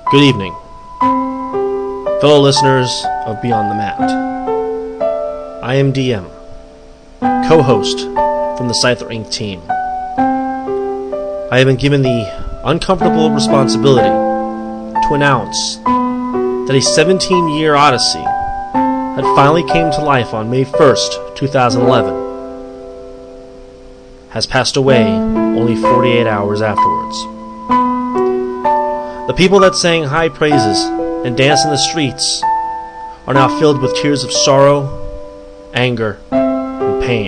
Good evening, fellow listeners of Beyond the Mat. I am DM, co-host from the Scyther Inc. team. I have been given the uncomfortable responsibility to announce that a 17-year odyssey that finally came to life on May 1st, 2011, has passed away only 48 hours afterwards. The people that sang high praises and danced in the streets are now filled with tears of sorrow, anger, and pain.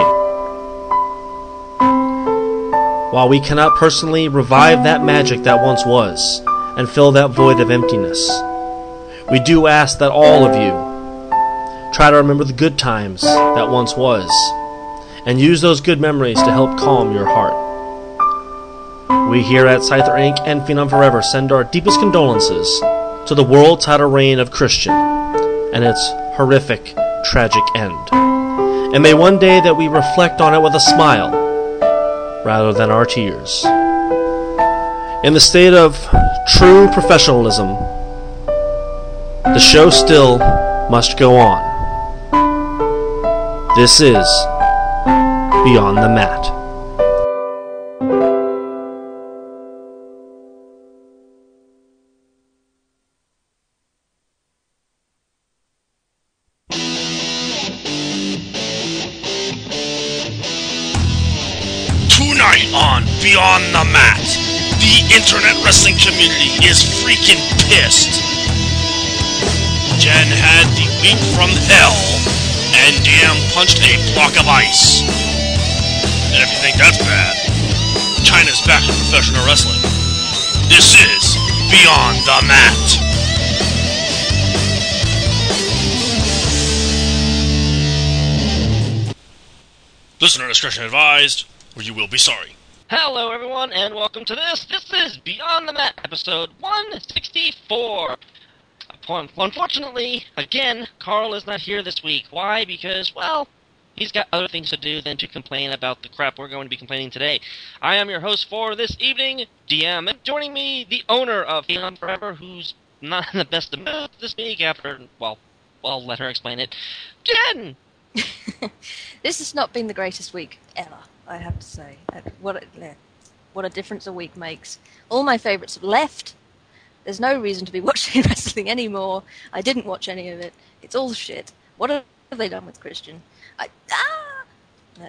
While we cannot personally revive that magic that once was and fill that void of emptiness, we do ask that all of you try to remember the good times that once was and use those good memories to help calm your heart. We here at Scyther Inc. and Phenom Forever send our deepest condolences to the world's outer reign of Christian and its horrific, tragic end. And may one day that we reflect on it with a smile rather than our tears. In the state of true professionalism, the show still must go on. This is Beyond the Mat. Tonight on Beyond the Mat, the internet wrestling community is freaking pissed. Jen had the week from hell, and DM punched a block of ice. And if you think that's bad, China's back in professional wrestling. This is Beyond the Mat. Listener discretion advised, or you will be sorry. Hello everyone, and welcome to this. This is Beyond the Mat, episode 164. Unfortunately, again, Carl is not here this week. Why? Because, well, he's got other things to do than to complain about the crap we're going to be complaining today. I am your host for this evening, DM, and joining me, the owner of Phenom Forever, who's not in the best of moods this week after, well, I'll let her explain it. Jen! This has not been the greatest week ever, I have to say. What a difference a week makes. All my favourites have left. There's no reason to be watching wrestling anymore. I didn't watch any of it. It's all shit. What have they done with Christian? No.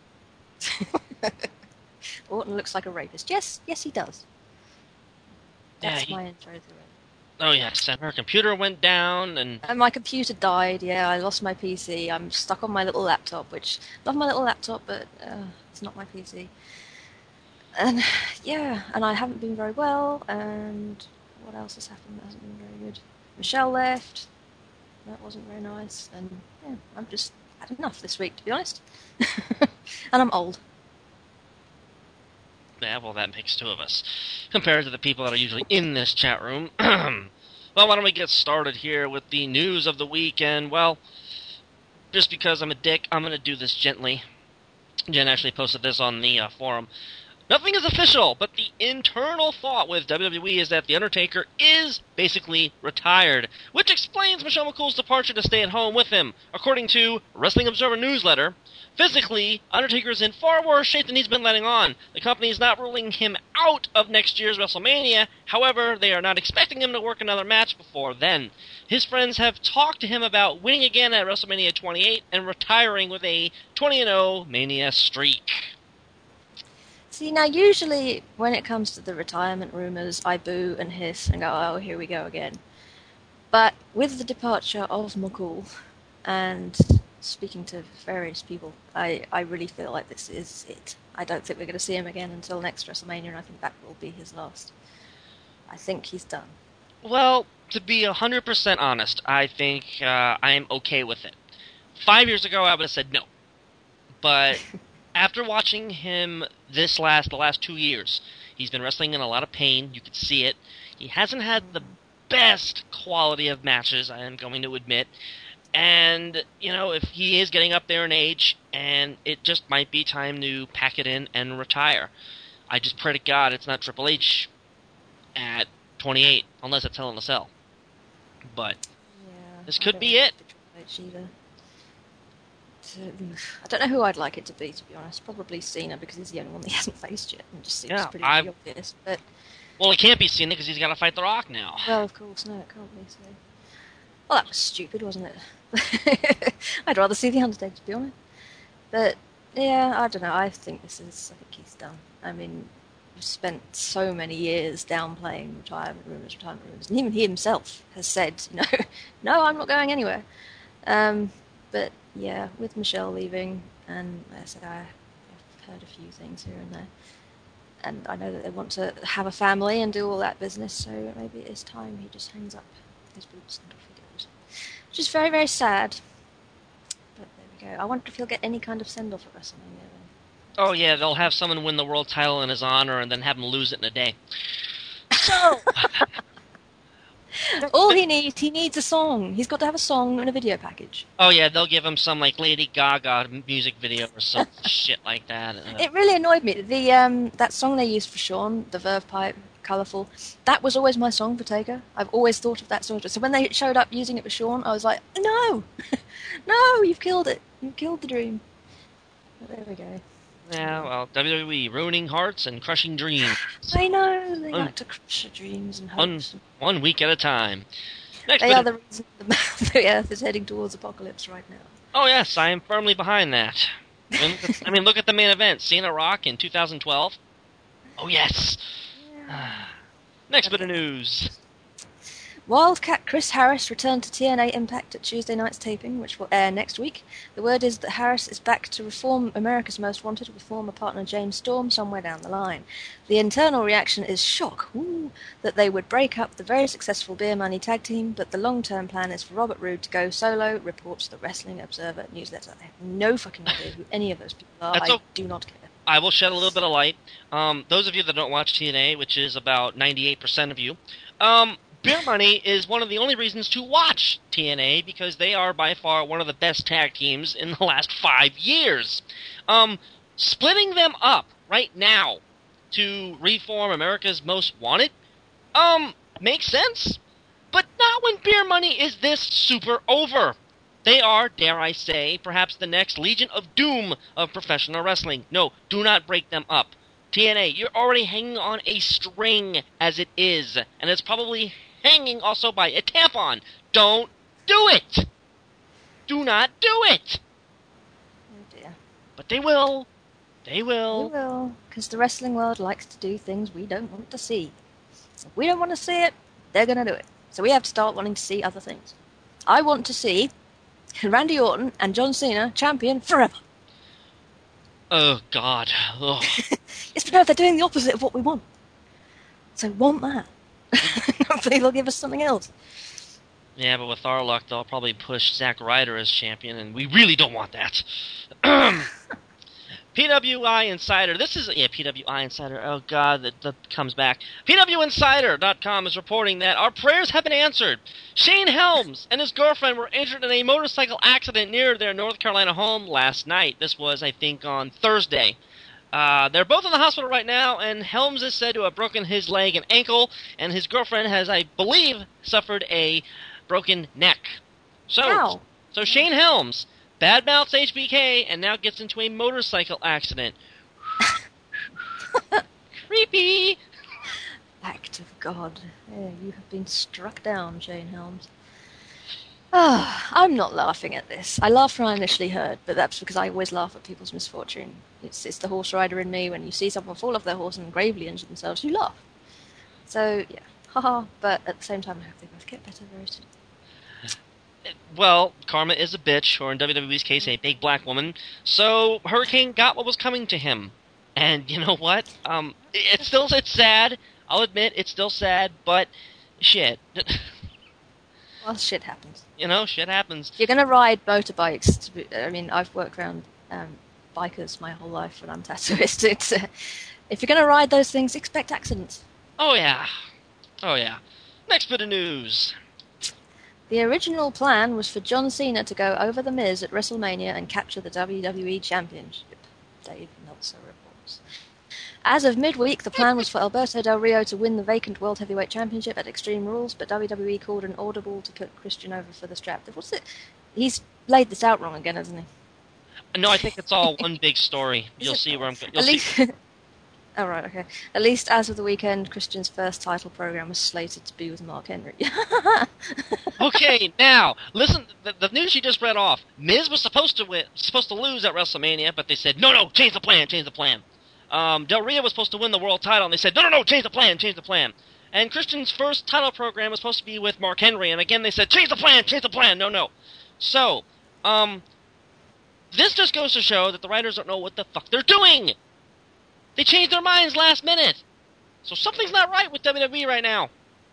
Orton looks like a rapist. Yes, he does. That's my intro to it. Oh yes, and her computer went down, and my computer died, I lost my PC. I'm stuck on my little laptop, which, love my little laptop, but it's not my PC. And, and I haven't been very well, and what else has happened that hasn't been very good? Michelle left, that wasn't very nice, and, I've just had enough this week, to be honest. And I'm old. Yeah, well, that makes two of us, compared to the people that are usually in this chat room. Well, why don't we get started here with the news of the week, and, well, just because I'm a dick, I'm going to do this gently. Jen actually posted this on the forum. Nothing is official, but the internal thought with WWE is that The Undertaker is basically retired, which explains Michelle McCool's departure to stay at home with him. According to Wrestling Observer newsletter, physically, Undertaker is in far worse shape than he's been letting on. The company is not ruling him out of next year's WrestleMania. However, they are not expecting him to work another match before then. His friends have talked to him about winning again at WrestleMania 28 and retiring with a 20-0 Mania streak. See, now usually when it comes to the retirement rumours, I boo and hiss and go, oh, here we go again. But with the departure of McCool and speaking to various people, I really feel like this is it. I don't think we're going to see him again until next WrestleMania, and I think that will be his last. I think he's done. Well, to be 100% honest, I think I am okay with it. 5 years ago, I would have said no. But after watching him the last 2 years, he's been wrestling in a lot of pain. You could see it. He hasn't had the best quality of matches, I am going to admit. And, if he is getting up there in age, and it just might be time to pack it in and retire. I just pray to God it's not Triple H at 28, unless it's Hell in a Cell. But Yeah, this I could don't be want it. to be Triple H either. I don't know who I'd like it to be honest. Probably Cena, because he's the only one that he hasn't faced yet, and just seems Yeah, pretty obvious. But Well, it can't be Cena because he's got to fight The Rock now. well, of course, no, it can't be. So, well, that was stupid, wasn't it? I'd rather see the Undertaker, to be honest. But yeah, I don't know. I think he's done. I mean, we've spent so many years downplaying retirement rumors, and even he himself has said, no, I'm not going anywhere. But yeah, with Michelle leaving, and like I said, I've heard a few things here and there, and I know that they want to have a family and do all that business, so maybe it is time he just hangs up his boots and off he goes. Which is very, very sad. But there we go. I wonder if he'll get any kind of send-off at WrestleMania then. Oh, yeah, they'll have someone win the world title in his honor and then have him lose it in a day. So... All he needs a song. He's got to have a song and a video package. Oh, yeah, they'll give him some, like, Lady Gaga music video or some shit like that. It really annoyed me. That song they used for Shawn, the Verve Pipe, Colourful, that was always my song for Taker. I've always thought of that song. So when they showed up using it for Shawn, I was like, no! No, you've killed it. You've killed the dream. But there we go. Yeah, well, WWE, ruining hearts and crushing dreams. I know, they like to crush your dreams and hopes. One week at a time. Next They are the reason the Earth is heading towards apocalypse right now. Oh, yes, I am firmly behind that. I mean, look at the main event. Cena Rock in 2012. Oh, yes. Yeah. Next bit of news. Wildcat Chris Harris returned to TNA Impact at Tuesday night's taping, which will air next week. The word is that Harris is back to reform America's Most Wanted with former partner James Storm somewhere down the line. The internal reaction is shock that they would break up the very successful Beer Money tag team, but the long-term plan is for Robert Roode to go solo, reports the Wrestling Observer newsletter. I have no fucking idea who any of those people are. I do not care. I will shed a little bit of light. Those of you that don't watch TNA, which is about 98% of you, Beer Money is one of the only reasons to watch TNA because they are by far one of the best tag teams in the last 5 years. Splitting them up right now to reform America's Most Wanted, makes sense, but not when Beer Money is this super over. They are, dare I say, perhaps the next Legion of Doom of professional wrestling. No, do not break them up. TNA, you're already hanging on a string as it is, and it's probably hanging also by a tampon. Don't do it! Do not do it! Oh dear. But they will. They will. They will, because the wrestling world likes to do things we don't want to see. If we don't want to see it, they're going to do it. So we have to start wanting to see other things. I want to see Randy Orton and John Cena champion forever. Oh, God. Ugh. It's because they're doing the opposite of what we want. So want that. Hopefully they'll give us something else. Yeah, but with our luck, they'll probably push Zack Ryder as champion, and we really don't want that. PWI Insider. This is... Yeah, PWI Insider. Oh, God, that comes back. PWInsider.com is reporting that our prayers have been answered. Shane Helms and his girlfriend were injured in a motorcycle accident near their North Carolina home last night. This was, I think, on Thursday. They're both in the hospital right now, and Helms is said to have broken his leg and ankle, and his girlfriend has, I believe, suffered a broken neck. So Shane Helms badmouths HBK and now gets into a motorcycle accident. Creepy! Act of God. Yeah, you have been struck down, Shane Helms. I'm not laughing at this. I laughed when I initially heard, but that's because I always laugh at people's misfortune. It's the horse rider in me. When you see someone fall off their horse and gravely injure themselves, you laugh. So, yeah. Haha. But at the same time, I hope they both get better very soon. Well, karma is a bitch, or in WWE's case, a big black woman. So Hurricane got what was coming to him. And you know what? It's sad. I'll admit, it's still sad, but shit. Well, shit happens. You know, shit happens. You're going to ride motorbikes. I've worked around bikers my whole life when I'm tattooist. If you're going to ride those things, expect accidents. Oh, yeah. Oh, yeah. Next bit of news. The original plan was for John Cena to go over The Miz at WrestleMania and capture the WWE Championship, Dave Meltzer reports. As of midweek, the plan was for Alberto Del Rio to win the vacant World Heavyweight Championship at Extreme Rules, but WWE called an audible to put Christian over for the strap. What's it? He's laid this out wrong again, hasn't he? No, I think it's all one big story. You'll see where I'm going. At least... Oh, right, okay. At least as of the weekend, Christian's first title program was slated to be with Mark Henry. Okay, now, listen, the news you just read off. Miz was supposed to lose at WrestleMania, but they said, no, change the plan. Del Rio was supposed to win the world title, and they said, no, change the plan. And Christian's first title program was supposed to be with Mark Henry, and again they said, change the plan, no. So, this just goes to show that the writers don't know what the fuck they're doing! They changed their minds last minute! So something's not right with WWE right now.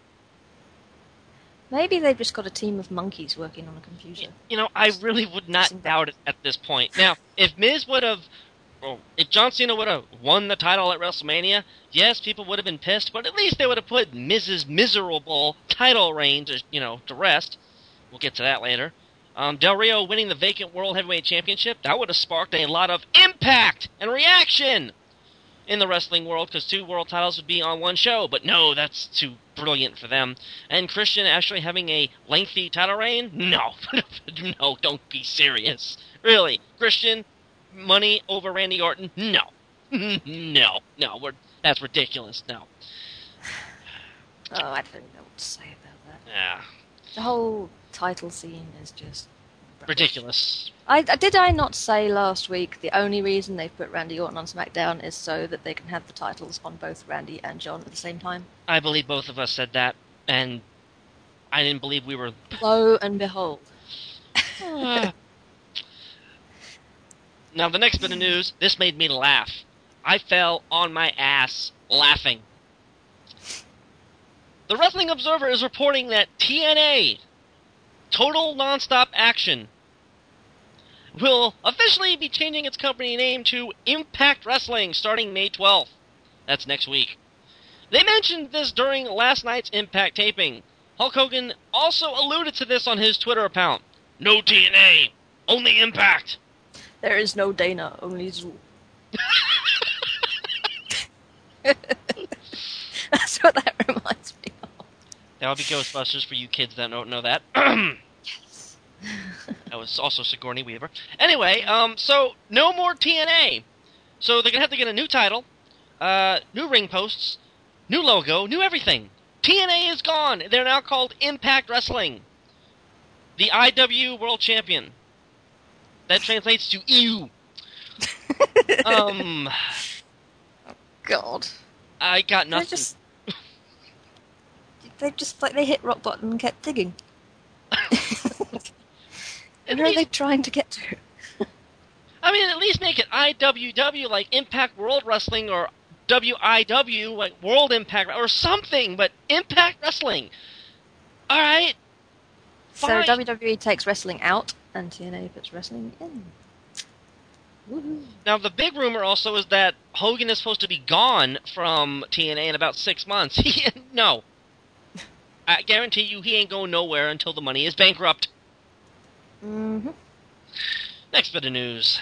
Maybe they've just got a team of monkeys working on a computer. You know, I really would not doubt it at this point. Now, if John Cena would have won the title at WrestleMania, yes, people would have been pissed, but at least they would have put Miz's miserable title reign to rest. We'll get to that later. Del Rio winning the vacant World Heavyweight Championship, that would have sparked a lot of impact and reaction in the wrestling world, because 2 world titles would be on one show, but no, that's too brilliant for them. And Christian actually having a lengthy title reign? No. No, don't be serious. Really, Christian, money over Randy Orton? No. No, that's ridiculous, no. Oh, I don't know what to say about that. Yeah. The whole title scene is just... ridiculous. Did I not say last week the only reason they've put Randy Orton on SmackDown is so that they can have the titles on both Randy and John at the same time? I believe both of us said that, and I didn't believe we were... Lo and behold. Now, the next bit of news, this made me laugh. I fell on my ass laughing. The Wrestling Observer is reporting that TNA, Total Nonstop Action, will officially be changing its company name to Impact Wrestling starting May 12th. That's next week. They mentioned this during last night's Impact taping. Hulk Hogan also alluded to this on his Twitter account. No TNA, only Impact. There is no Dana, only Zoo. That's what that reminds me of. That would be Ghostbusters for you kids that don't know that. Yes. That was also Sigourney Weaver. Anyway, so no more TNA. So they're going to have to get a new title, new ring posts, new logo, new everything. TNA is gone. They're now called Impact Wrestling. The IW World Champion. That translates to EU. Oh, God. I got nothing. They hit rock bottom and kept digging. Where are they trying to get to? I mean, at least make it IWW, like Impact World Wrestling, or WIW, like World Impact, or something, but Impact Wrestling. Alright. So WWE takes wrestling out, and TNA puts wrestling in. Woohoo. Now, the big rumor also is that Hogan is supposed to be gone from TNA in about 6 months. No. I guarantee you he ain't going nowhere until the money is bankrupt. Mm-hmm. Next bit of news.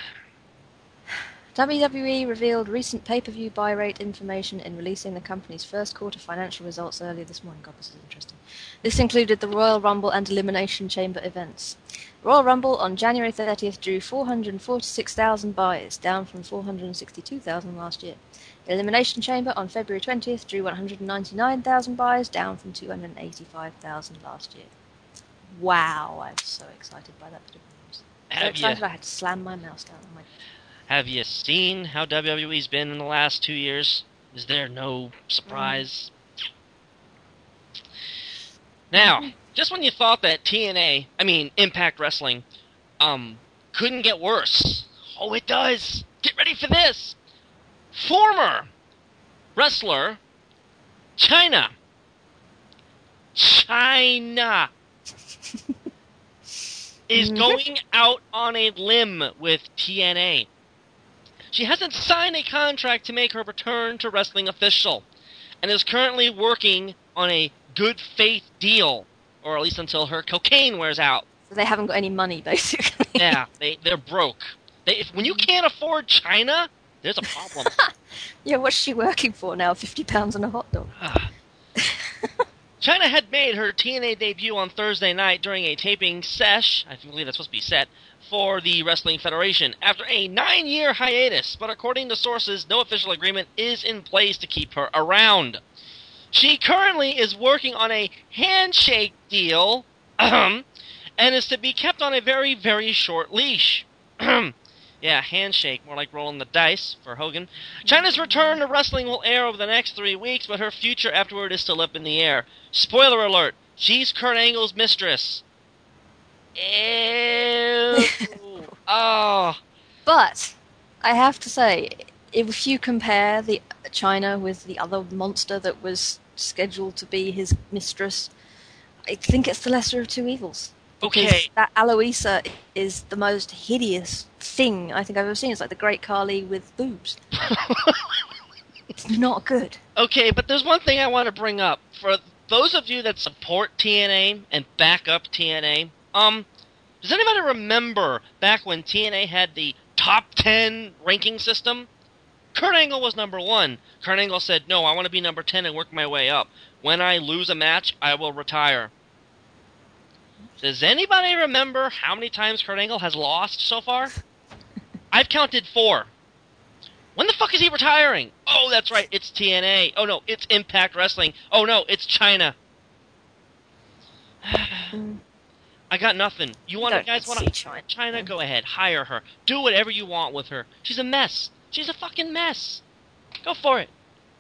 WWE revealed recent pay-per-view buy rate information in releasing the company's first quarter financial results earlier this morning. God, this is interesting. This included the Royal Rumble and Elimination Chamber events. Royal Rumble on January 30th drew 446,000 buys, down from 462,000 last year. Elimination Chamber on February 20th drew 199,000 buys, down from 285,000 last year. Wow, I'm so excited by that bit of news. So excited I had to slam my mouse down on my... Have you seen how WWE's been in the last 2 years? Is there no surprise? Now, just when you thought that Impact Wrestling, couldn't get worse. Oh, it does! Get ready for this! Former wrestler, China, is going out on a limb with TNA. She hasn't signed a contract to make her return to wrestling official, and is currently working on a good faith deal, or at least until her cocaine wears out. So they haven't got any money, basically. Yeah, they're broke. When you can't afford China, There's a problem. Yeah, what's she working for now? £50 and a hot dog. China had made her TNA debut on Thursday night during a taping sesh, I believe that's supposed to be set, for the Wrestling Federation after a 9-year hiatus, but according to sources, no official agreement is in place to keep her around. She currently is working on a handshake deal, and is to be kept on a very, very short leash. Yeah, handshake, more like rolling the dice for Hogan. China's return to wrestling will air over the next 3 weeks, but her future afterward is still up in the air. Spoiler alert, she's Kurt Angle's mistress. Ew. Oh. But I have to say, if you compare the China with the other monster that was scheduled to be his mistress, I think it's the lesser of two evils. Because Okay. that Aloisa is the most hideous thing I think I've ever seen. It's like the Great Khali with boobs. It's not good. Okay, but there's one thing I want to bring up. For those of you that support TNA and back up TNA, does anybody remember back when TNA had the top 10 ranking system? Kurt Angle was number 1. Kurt Angle said, no, I want to be number 10 and work my way up. When I lose a match, I will retire. Does anybody remember how many times Kurt Angle has lost so far? I've counted 4. When the fuck is he retiring? Oh, that's right, it's TNA. Oh no, it's Impact Wrestling. Oh no, it's China. I got nothing. You guys want to China? Go ahead, hire her. Do whatever you want with her. She's a mess. She's a fucking mess. Go for it.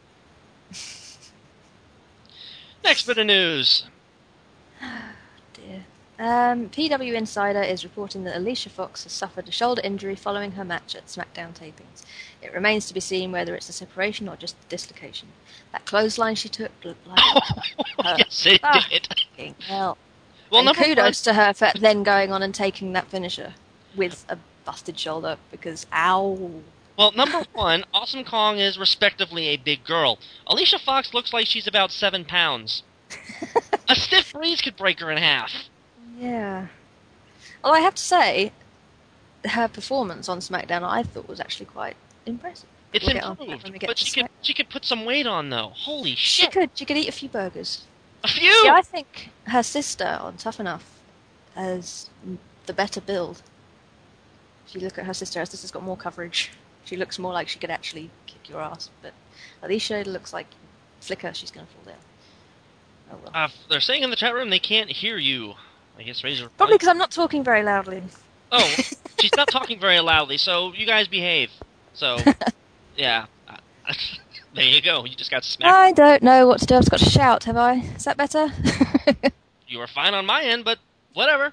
Next bit of news. Dear. PW Insider is reporting that Alicia Fox has suffered a shoulder injury following her match at SmackDown tapings. It remains to be seen whether it's a separation or just a dislocation. That clothesline she took looked like Yes, it did. fucking hell. Well, And kudos to her for then going on and taking that finisher with a busted shoulder because ow. Well, number 1, Awesome Kong is respectively a big girl. Alicia Fox looks like she's about 7 pounds. A stiff breeze could break her in half. Yeah. Well, I have to say, her performance on SmackDown I thought was actually quite impressive. It's We'll get on improved, that when we get but to she could put some weight on, though. Holy She shit. could eat a few burgers. A few! Yeah, I think her sister on Tough Enough has the better build. If you look at her sister's got more coverage. She looks more like she could actually kick your ass. But Alicia looks like flicker, she's going to fall down. Oh well. They're saying in the chat room they can't hear you. I guess Razor. Probably because I'm not talking very loudly. Oh, she's not talking very loudly, so you guys behave. So, yeah. There you go. You just got smacked. I don't know what to do. I've just got to shout, have I? Is that better? You were fine on my end, but whatever.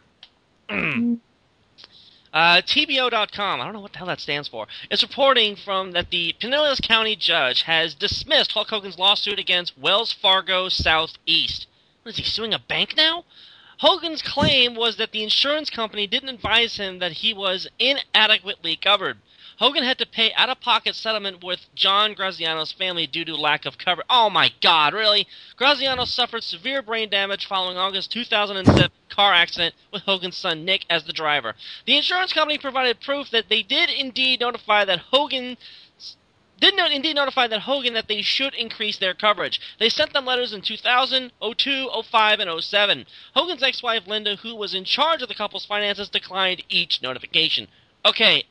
TBO.com, I don't know what the hell that stands for, is reporting that the Pinellas County judge has dismissed Hulk Hogan's lawsuit against Wells Fargo Southeast. What, is he suing a bank now? Hogan's claim was that the insurance company didn't advise him that he was inadequately covered. Hogan had to pay out-of-pocket settlement with John Graziano's family due to lack of coverage. Oh my god, really? Graziano suffered severe brain damage following August 2007 car accident with Hogan's son Nick as the driver. The insurance company provided proof that they did indeed notify Hogan that they should increase their coverage. They sent them letters in 2000, 02, 05, and 07. Hogan's ex-wife Linda, who was in charge of the couple's finances, declined each notification. Okay,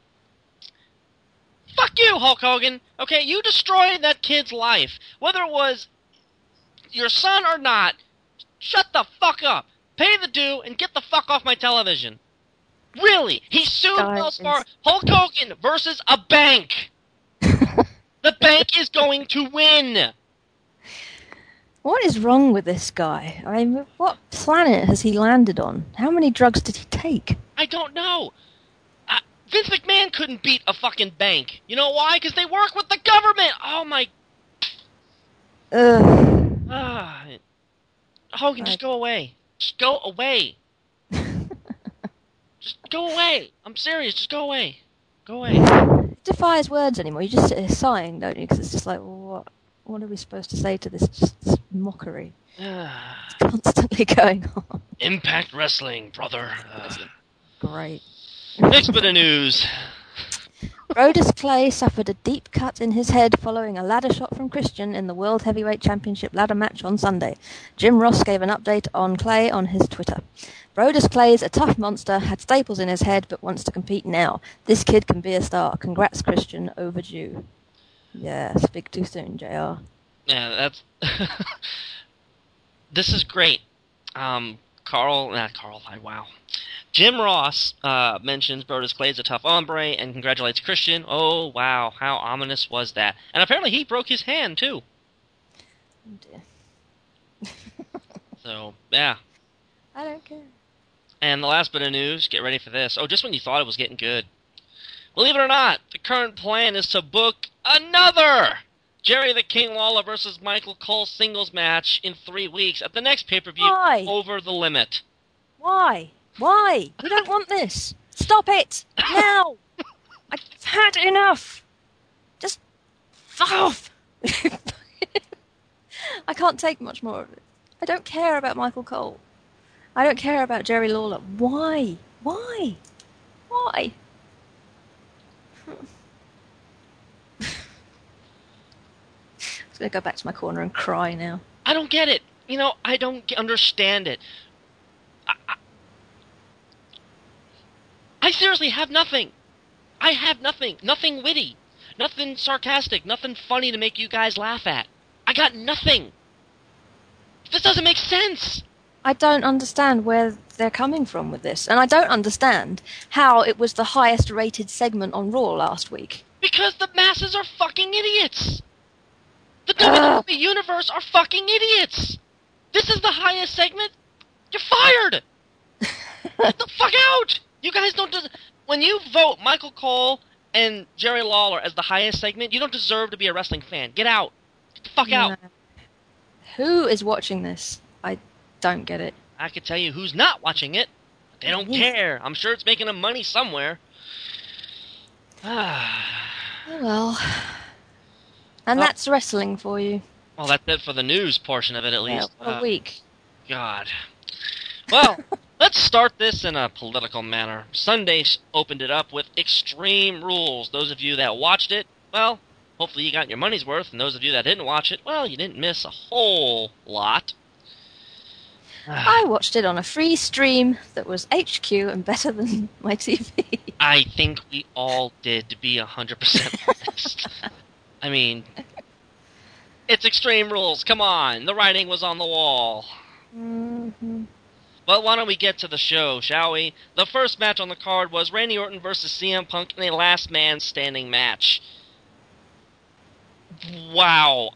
fuck you, Hulk Hogan. Okay, you destroyed that kid's life. Whether it was your son or not, shut the fuck up. Pay the due and get the fuck off my television. Really? He sued Wells Fargo. Hulk Hogan versus a bank. The bank is going to win. What is wrong with this guy? I mean, what planet has he landed on? How many drugs did he take? I don't know. Vince McMahon couldn't beat a fucking bank. You know why? Because they work with the government. Oh my. Hogan, just go away. Just go away. Just go away. I'm serious. Just go away. Go away. It defies words anymore. You just sit here sighing, don't you? Because it's just like, well, what are we supposed to say to this? Just this mockery. It's constantly going on. Impact Wrestling, brother. Great. Next bit of news. Brodus Clay suffered a deep cut in his head following a ladder shot from Christian in the World Heavyweight Championship ladder match on Sunday. Jim Ross gave an update on Clay on his Twitter. Brodus Clay's a tough monster, had staples in his head, but wants to compete now. This kid can be a star. Congrats, Christian. Overdue. Yeah, speak too soon, JR. Yeah, that's... This is great. Wow. Jim Ross mentions Brodus Clay is a tough hombre and congratulates Christian. Oh, wow, how ominous was that? And apparently he broke his hand, too. Oh, dear. So, yeah. I don't care. And the last bit of news, get ready for this. Oh, just when you thought it was getting good. Believe it or not, the current plan is to book another Jerry the King Lawler versus Michael Cole singles match in 3 weeks at the next pay-per-view. Why? Over the Limit. Why? Why? We don't want this. Stop it! Now! I've had enough! Just fuck off! I can't take much more of it. I don't care about Michael Cole. I don't care about Jerry Lawler. Why? Why? Why? I'm just going to go back to my corner and cry now. I don't get it. I don't understand it. I seriously have nothing. I have nothing. Nothing witty. Nothing sarcastic. Nothing funny to make you guys laugh at. I got nothing. This doesn't make sense. I don't understand where they're coming from with this. And I don't understand how it was the highest rated segment on Raw last week. Because the masses are fucking idiots. The WWE Universe are fucking idiots. This is the highest segment. You're fired. Get the fuck out. You guys don't... When you vote Michael Cole and Jerry Lawler as the highest segment, you don't deserve to be a wrestling fan. Get out. Get the fuck out. Who is watching this? I don't get it. I can tell you who's not watching it. They don't care. I'm sure it's making them money somewhere. Oh, well. And that's wrestling for you. Well, that's it for the news portion of it, at least. A week. God. Well, let's start this in a political manner. Sunday opened it up with Extreme Rules. Those of you that watched it, well, hopefully you got your money's worth. And those of you that didn't watch it, well, you didn't miss a whole lot. I watched it on a free stream that was HQ and better than my TV. I think we all did, to be 100% honest. I mean, it's Extreme Rules. Come on. The writing was on the wall. Mm-hmm. Well, why don't we get to the show, shall we? The first match on the card was Randy Orton versus CM Punk in a last man standing match. Wow.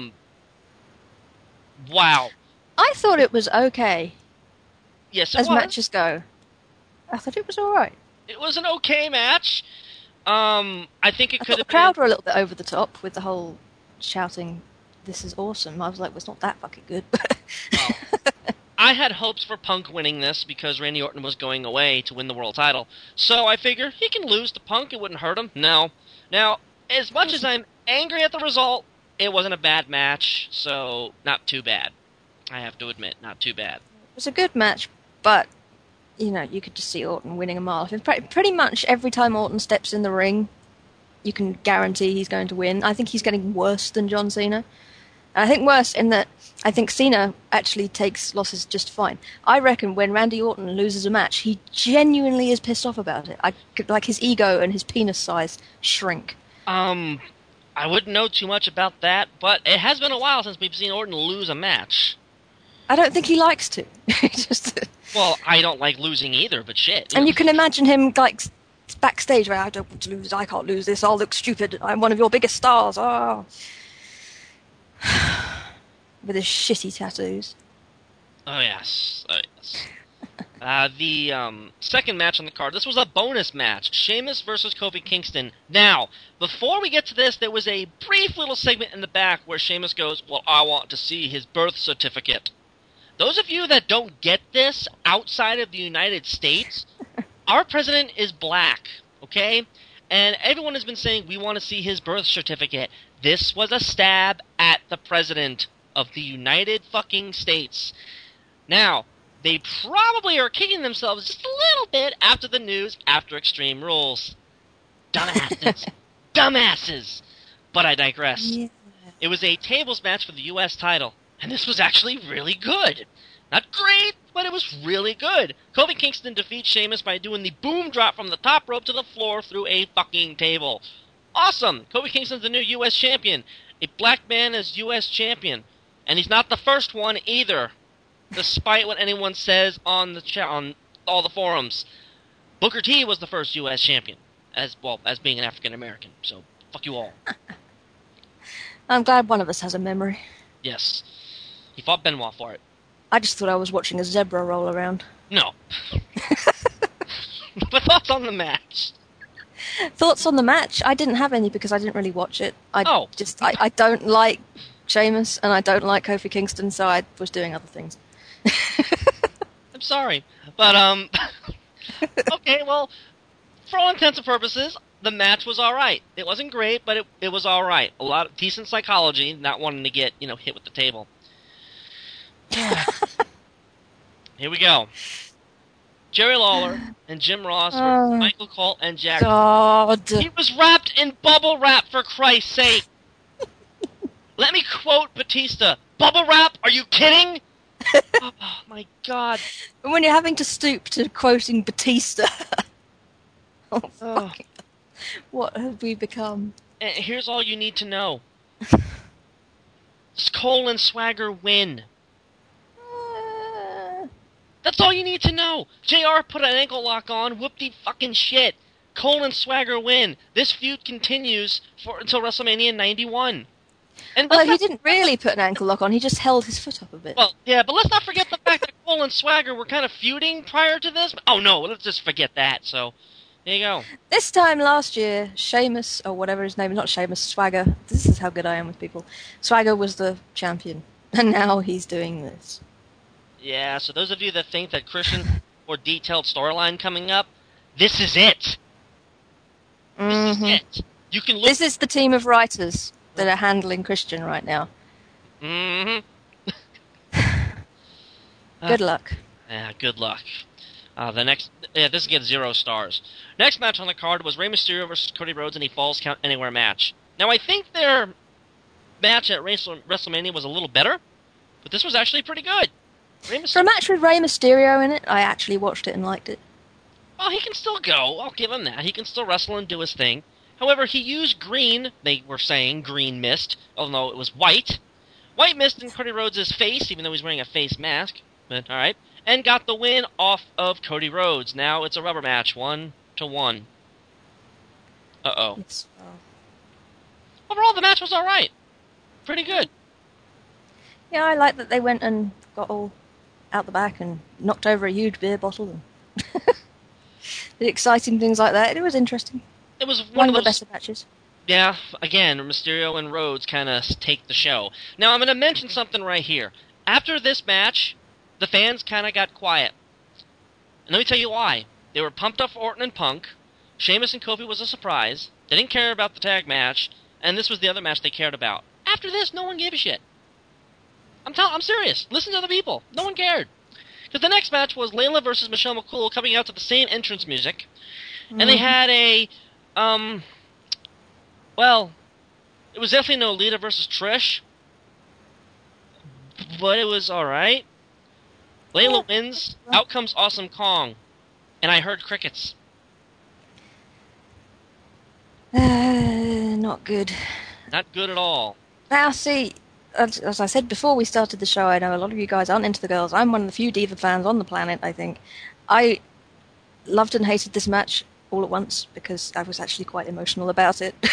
Wow. I thought it was okay. Yes, it as was. matches go. I thought it was alright. It was an okay match. I think it could have the crowd were a little bit over the top with the whole shouting, "This is awesome." I was like, well, it's not that fucking good. Well, I had hopes for Punk winning this because Randy Orton was going away to win the world title. So I figure he can lose to Punk. It wouldn't hurt him. No. Now, as much as I'm angry at the result, it wasn't a bad match, so not too bad. I have to admit, not too bad. It was a good match, but, you could just see Orton winning a mile. Pretty much every time Orton steps in the ring, you can guarantee he's going to win. I think he's getting worse than John Cena. And I think worse in that I think Cena actually takes losses just fine. I reckon when Randy Orton loses a match, he genuinely is pissed off about it. Like his ego and his penis size shrink. I wouldn't know too much about that, but it has been a while since we've seen Orton lose a match. I don't think he likes to. Well, I don't like losing either, but shit. And you can imagine him, like, backstage where I don't want to lose, I can't lose this, I'll look stupid, I'm one of your biggest stars, oh. With his shitty tattoos. Oh, yes. The second match on the card, this was a bonus match. Sheamus versus Kofi Kingston. Now, before we get to this, there was a brief little segment in the back where Sheamus goes, well, I want to see his birth certificate. Those of you that don't get this outside of the United States, our president is black, okay? And everyone has been saying, we want to see his birth certificate. This was a stab at the president of the United fucking States. Now, they probably are kicking themselves just a little bit after the news, after Extreme Rules. Dumbasses. Dumbasses! But I digress. Yeah. It was a tables match for the U.S. title, and this was actually really good. Not great, but it was really good. Kofi Kingston defeats Sheamus by doing the boom drop from the top rope to the floor through a fucking table. Awesome! Kofi Kingston's the new U.S. champion. A black man is U.S. champion. And he's not the first one either, despite what anyone says on on all the forums. Booker T was the first U.S. champion, as being an African American. So, fuck you all. I'm glad one of us has a memory. Yes. He fought Benoit for it. I just thought I was watching a zebra roll around. No. But thoughts on the match? Thoughts on the match? I didn't have any because I didn't really watch it. I don't like Sheamus and I don't like Kofi Kingston, so I was doing other things. I'm sorry. But, okay, well, for all intents and purposes, the match was alright. It wasn't great, but it was alright. A lot of decent psychology, not wanting to get, hit with the table. Here we go. Jerry Lawler and Jim Ross versus Michael Cole and Jack. God. He was wrapped in bubble wrap, for Christ's sake. Let me quote Batista. Bubble wrap? Are you kidding? Oh, my God. When you're having to stoop to quoting Batista. Fucking, what have we become? And here's all you need to know. Cole and Swagger win. That's all you need to know. JR put an ankle lock on. Whoop-de fucking shit. Cole and Swagger win. This feud continues until WrestleMania 91. And well, he didn't really put an ankle lock on. He just held his foot up a bit. Well, yeah, but let's not forget the fact that Cole and Swagger were kind of feuding prior to this. Oh, no, let's just forget that. So, there you go. This time last year, Sheamus, or whatever his name is, not Sheamus, Swagger. This is how good I am with people. Swagger was the champion. And now he's doing this. Yeah, so those of you that think that Christian or detailed storyline coming up, this is it. This is it. You can look. This is the team of writers that are handling Christian right now. Mm-hmm. Good luck. Yeah, good luck. This gets 0 stars. Next match on the card was Rey Mysterio versus Cody Rhodes in a Falls Count Anywhere match. Now, I think their match at WrestleMania was a little better, but this was actually pretty good. For a match with Rey Mysterio in it, I actually watched it and liked it. Well, he can still go. I'll give him that. He can still wrestle and do his thing. However, he used green, they were saying green mist, although it was white. White mist in Cody Rhodes' face, even though he's wearing a face mask. But, alright. And got the win off of Cody Rhodes. Now it's a rubber match, 1-1. Uh-oh. Yes. Overall, the match was alright. Pretty good. Yeah, I like that they went and got all out the back and knocked over a huge beer bottle and did exciting things like that. It was interesting. It was one of those, the better matches. Yeah, again, Mysterio and Rhodes kind of take the show. Now, I'm going to mention something right here. After this match, the fans kind of got quiet. And let me tell you why. They were pumped up for Orton and Punk. Sheamus and Kofi was a surprise. They didn't care about the tag match. And this was the other match they cared about. After this, no one gave a shit. I'm serious. Listen to the people. No one cared. Because the next match was Layla versus Michelle McCool coming out to the same entrance music. And they had a, well, it was definitely no Lita versus Trish. But it was alright. Layla wins. Out comes Awesome Kong. And I heard crickets. Not good. Not good at all. Now, see, as I said before we started the show, I know a lot of you guys aren't into the girls. I'm one of the few Diva fans on the planet, I think. I loved and hated this match all at once because I was actually quite emotional about it.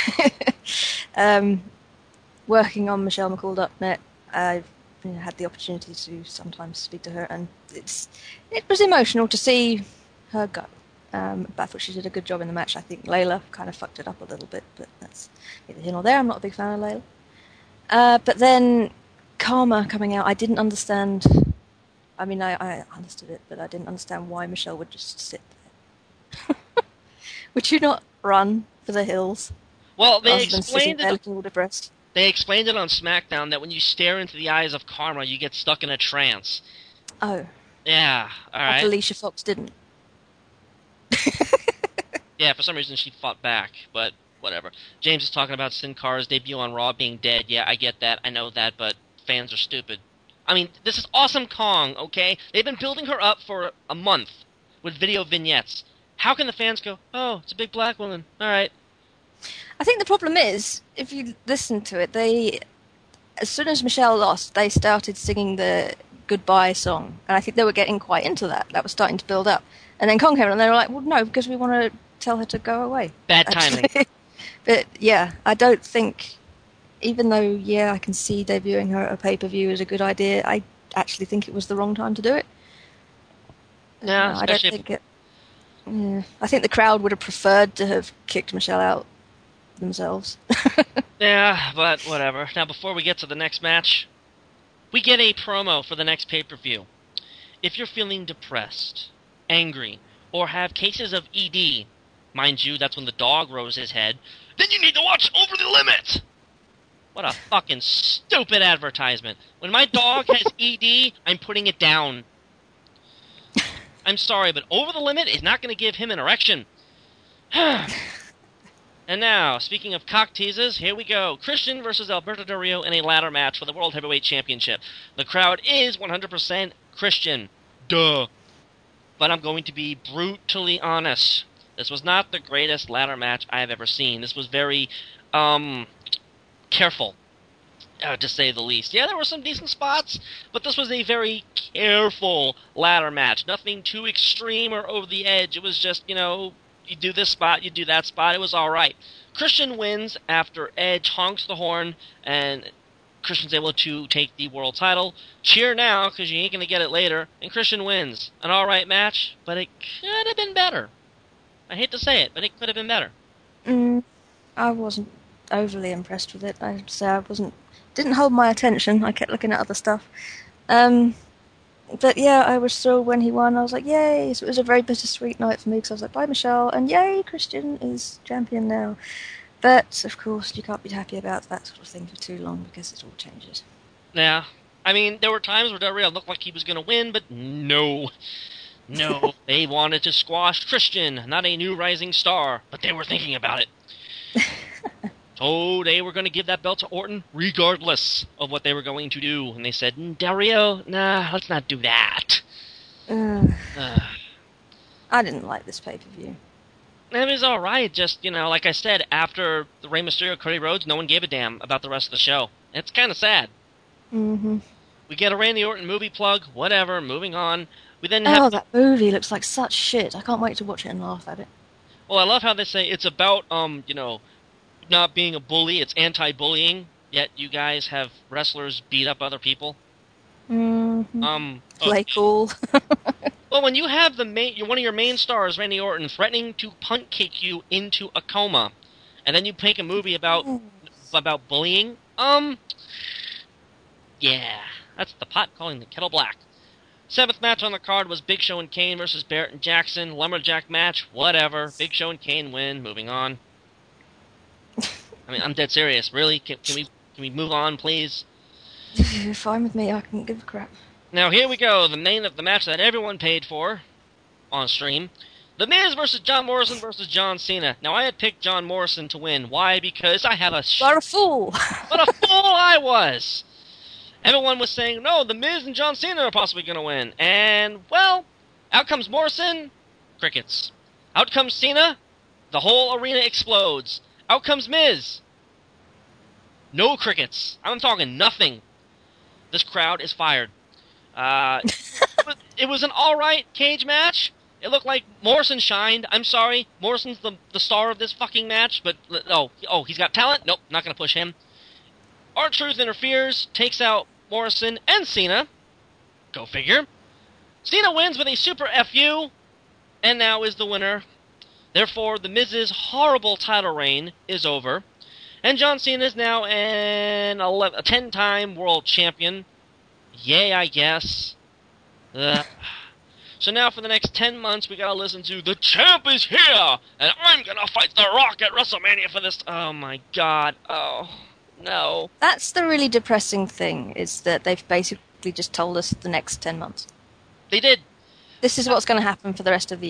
Working on MichelleMcCool.net, I've had the opportunity to sometimes speak to her, and it was emotional to see her go. But I thought she did a good job in the match. I think Layla kind of fucked it up a little bit, but that's neither here nor there. I'm not a big fan of Layla. But then Karma coming out, I didn't understand. I mean, I understood it, but I didn't understand why Michelle would just sit there. Would you not run for the hills? Well, they rather than sitting explained there it. looking all depressed? They explained it on SmackDown that when you stare into the eyes of Karma, you get stuck in a trance. Oh. Yeah, all right. Alicia Fox didn't. Yeah, for some reason she fought back, but whatever. James is talking about Sin Cara's debut on Raw being dead. Yeah, I get that. I know that, but fans are stupid. I mean, this is Awesome Kong, okay? They've been building her up for a month with video vignettes. How can the fans go, oh, it's a big black woman. All right. I think the problem is, if you listen to it, as soon as Michelle lost, they started singing the goodbye song. And I think they were getting quite into that. That was starting to build up. And then Kong came and they were like, well, no, because we want to tell her to go away. Bad timing. But, yeah, I don't think, even though, yeah, I can see debuting her at a pay-per-view is a good idea, I actually think it was the wrong time to do it. Yeah, I don't think it... Yeah, I think the crowd would have preferred to have kicked Michelle out themselves. Yeah, but whatever. Now, before we get to the next match, we get a promo for the next pay-per-view. If you're feeling depressed, angry, or have cases of ED, mind you, that's when the dog rose his head, then you need to watch Over the Limit! What a fucking stupid advertisement. When my dog has ED, I'm putting it down. I'm sorry, but Over the Limit is not going to give him an erection. And now, speaking of cock teases, here we go. Christian versus Alberto Del Rio in a ladder match for the World Heavyweight Championship. The crowd is 100% Christian. Duh. But I'm going to be brutally honest. This was not the greatest ladder match I have ever seen. This was very, careful. To say the least. Yeah, there were some decent spots, but this was a very careful ladder match. Nothing too extreme or over the edge. It was just, you do this spot, you do that spot. It was alright. Christian wins after Edge honks the horn, and Christian's able to take the world title. Cheer now, because you ain't going to get it later, and Christian wins. An alright match, but it could have been better. I hate to say it, but it could have been better. I wasn't overly impressed with it. I'd say I didn't hold my attention. I kept looking at other stuff. But yeah, I was thrilled when he won. I was like, yay! So it was a very bittersweet night for me because I was like, bye Michelle, and yay, Christian is champion now. But of course, you can't be happy about that sort of thing for too long because it all changes. Yeah. I mean, there were times where Del Rio looked like he was going to win, but no. No, they wanted to squash Christian, not a new rising star, but they were thinking about it. So they were going to give that belt to Orton regardless of what they were going to do. And they said, Del Rio, nah, let's not do that. I didn't like this pay-per-view. It was alright, just, like I said, after the Rey Mysterio, Cody Rhodes, no one gave a damn about the rest of the show. It's kind of sad. Mm-hmm. We get a Randy Orton movie plug, whatever, moving on. We then have... Oh, that movie looks like such shit. I can't wait to watch it and laugh at it. Well, I love how they say it's about, not being a bully, it's anti-bullying, yet you guys have wrestlers beat up other people. Mm-hmm. Play cool. Well, when you have one of your main stars, Randy Orton, threatening to punt kick you into a coma, and then you make a movie about bullying, yeah, that's the pot calling the kettle black. 7th match on the card was Big Show and Kane versus Barrett and Jackson. Lumberjack match, whatever. Big Show and Kane win. Moving on. I mean, I'm dead serious. Really? Can we move on, please? Fine with me. I can give a crap. Now here we go. The match that everyone paid for on stream. The Miz versus John Morrison versus John Cena. Now I had picked John Morrison to win. Why? Because I have a... What a fool! What a fool I was! Everyone was saying, no, The Miz and John Cena are possibly going to win. And, well, out comes Morrison, crickets. Out comes Cena, the whole arena explodes. Out comes Miz. No crickets. I'm talking nothing. This crowd is fired. It was an alright cage match. It looked like Morrison shined. I'm sorry, Morrison's the star of this fucking match, but, he's got talent? Nope, not going to push him. R-Truth interferes, takes out Morrison and Cena. Go figure. Cena wins with a super FU, and now is the winner. Therefore, The Miz's horrible title reign is over. And John Cena is now a 10-time world champion. Yay, I guess. So now for the next 10 months, we gotta listen to The Champ is Here! And I'm gonna fight The Rock at WrestleMania for this... Oh my god. Oh... No. That's the really depressing thing, is that they've basically just told us the next 10 months. They did. This is what's going to happen for the rest of the year.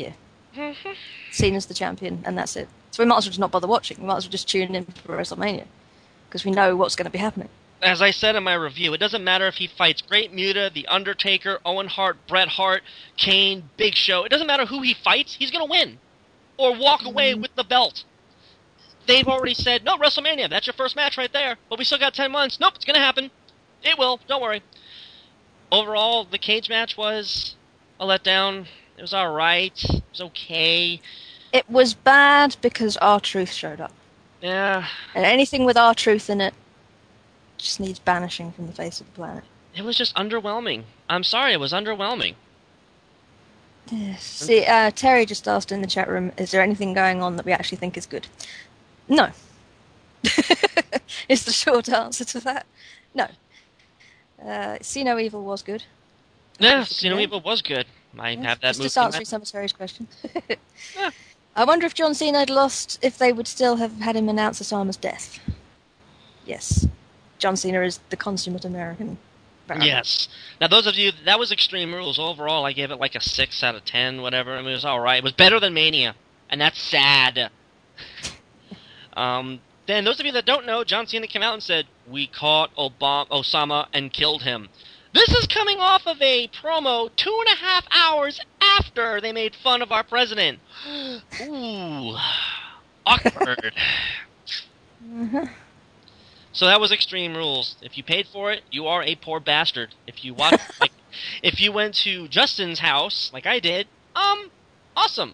Cena's the champion, and that's it. So we might as well just not bother watching. We might as well just tune in for WrestleMania, because we know what's going to be happening. As I said in my review, it doesn't matter if he fights Great Muta, The Undertaker, Owen Hart, Bret Hart, Kane, Big Show. It doesn't matter who he fights, he's going to win. Or walk away with the belt. They've already said, no, WrestleMania, that's your first match right there. But we still got 10 months. Nope, it's going to happen. It will, don't worry. Overall, the cage match was a letdown. It was alright. It was okay. It was bad because R-Truth showed up. Yeah. And anything with R-Truth in it just needs banishing from the face of the planet. It was just underwhelming. I'm sorry, it was underwhelming. Yes. See, Terry just asked in the chat room, is there anything going on that we actually think is good? No. Is the short answer to that. No. See No Evil was good. Yeah, See No Evil was good. I have that movie. Just answering some of Terry's question. Yeah. I wonder if John Cena had lost, if they would still have had him announce Osama's death. Yes. John Cena is the consummate American. Yes. Now, those of you, that was Extreme Rules. Overall, I gave it like a 6 out of 10, whatever. I mean, it was alright. It was better than Mania. And that's sad. Then, those of you that don't know, John Cena came out and said, we caught Osama and killed him. This is coming off of a promo 2.5 hours after they made fun of our president. Ooh. Awkward. Mm-hmm. So that was Extreme Rules. If you paid for it, you are a poor bastard. If you watched, if you went to Justin's house, like I did, awesome.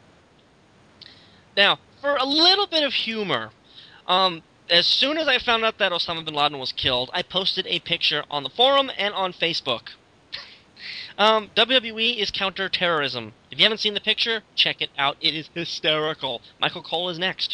Now, for a little bit of humor, as soon as I found out that Osama bin Laden was killed, I posted a picture on the forum and on Facebook. WWE is counter-terrorism. If you haven't seen the picture, check it out. It is hysterical. Michael Cole is next.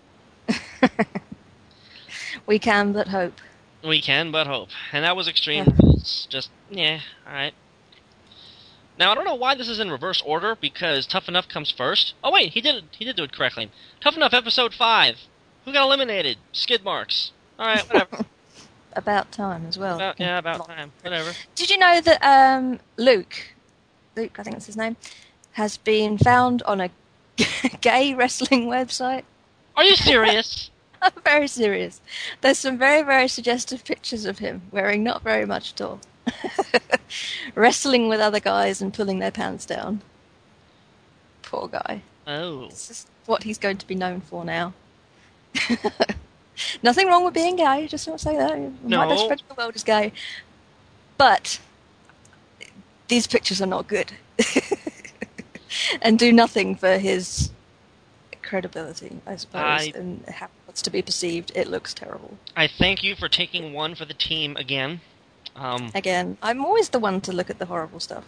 We can but hope. We can but hope. And that was Extreme Rules. Just, yeah, alright. Now, I don't know why this is in reverse order, because Tough Enough comes first. Oh, wait, he did do it correctly. Tough Enough, Episode 5. Who got eliminated? Skid marks. Alright, whatever. About time as well. About time. Whatever. Did you know that Luke, I think that's his name, has been found on a gay wrestling website? Are you serious? I'm very serious. There's some very, very suggestive pictures of him wearing not very much at all. Wrestling with other guys and pulling their pants down. Poor guy. Oh. This is what he's going to be known for now. Nothing wrong with being gay, just not say that. No. My best friend in the world is gay. But these pictures are not good. And do nothing for his credibility, I suppose, and how it's to be perceived. It looks terrible. I thank you for taking one for the team again. Again, I'm always the one to look at the horrible stuff.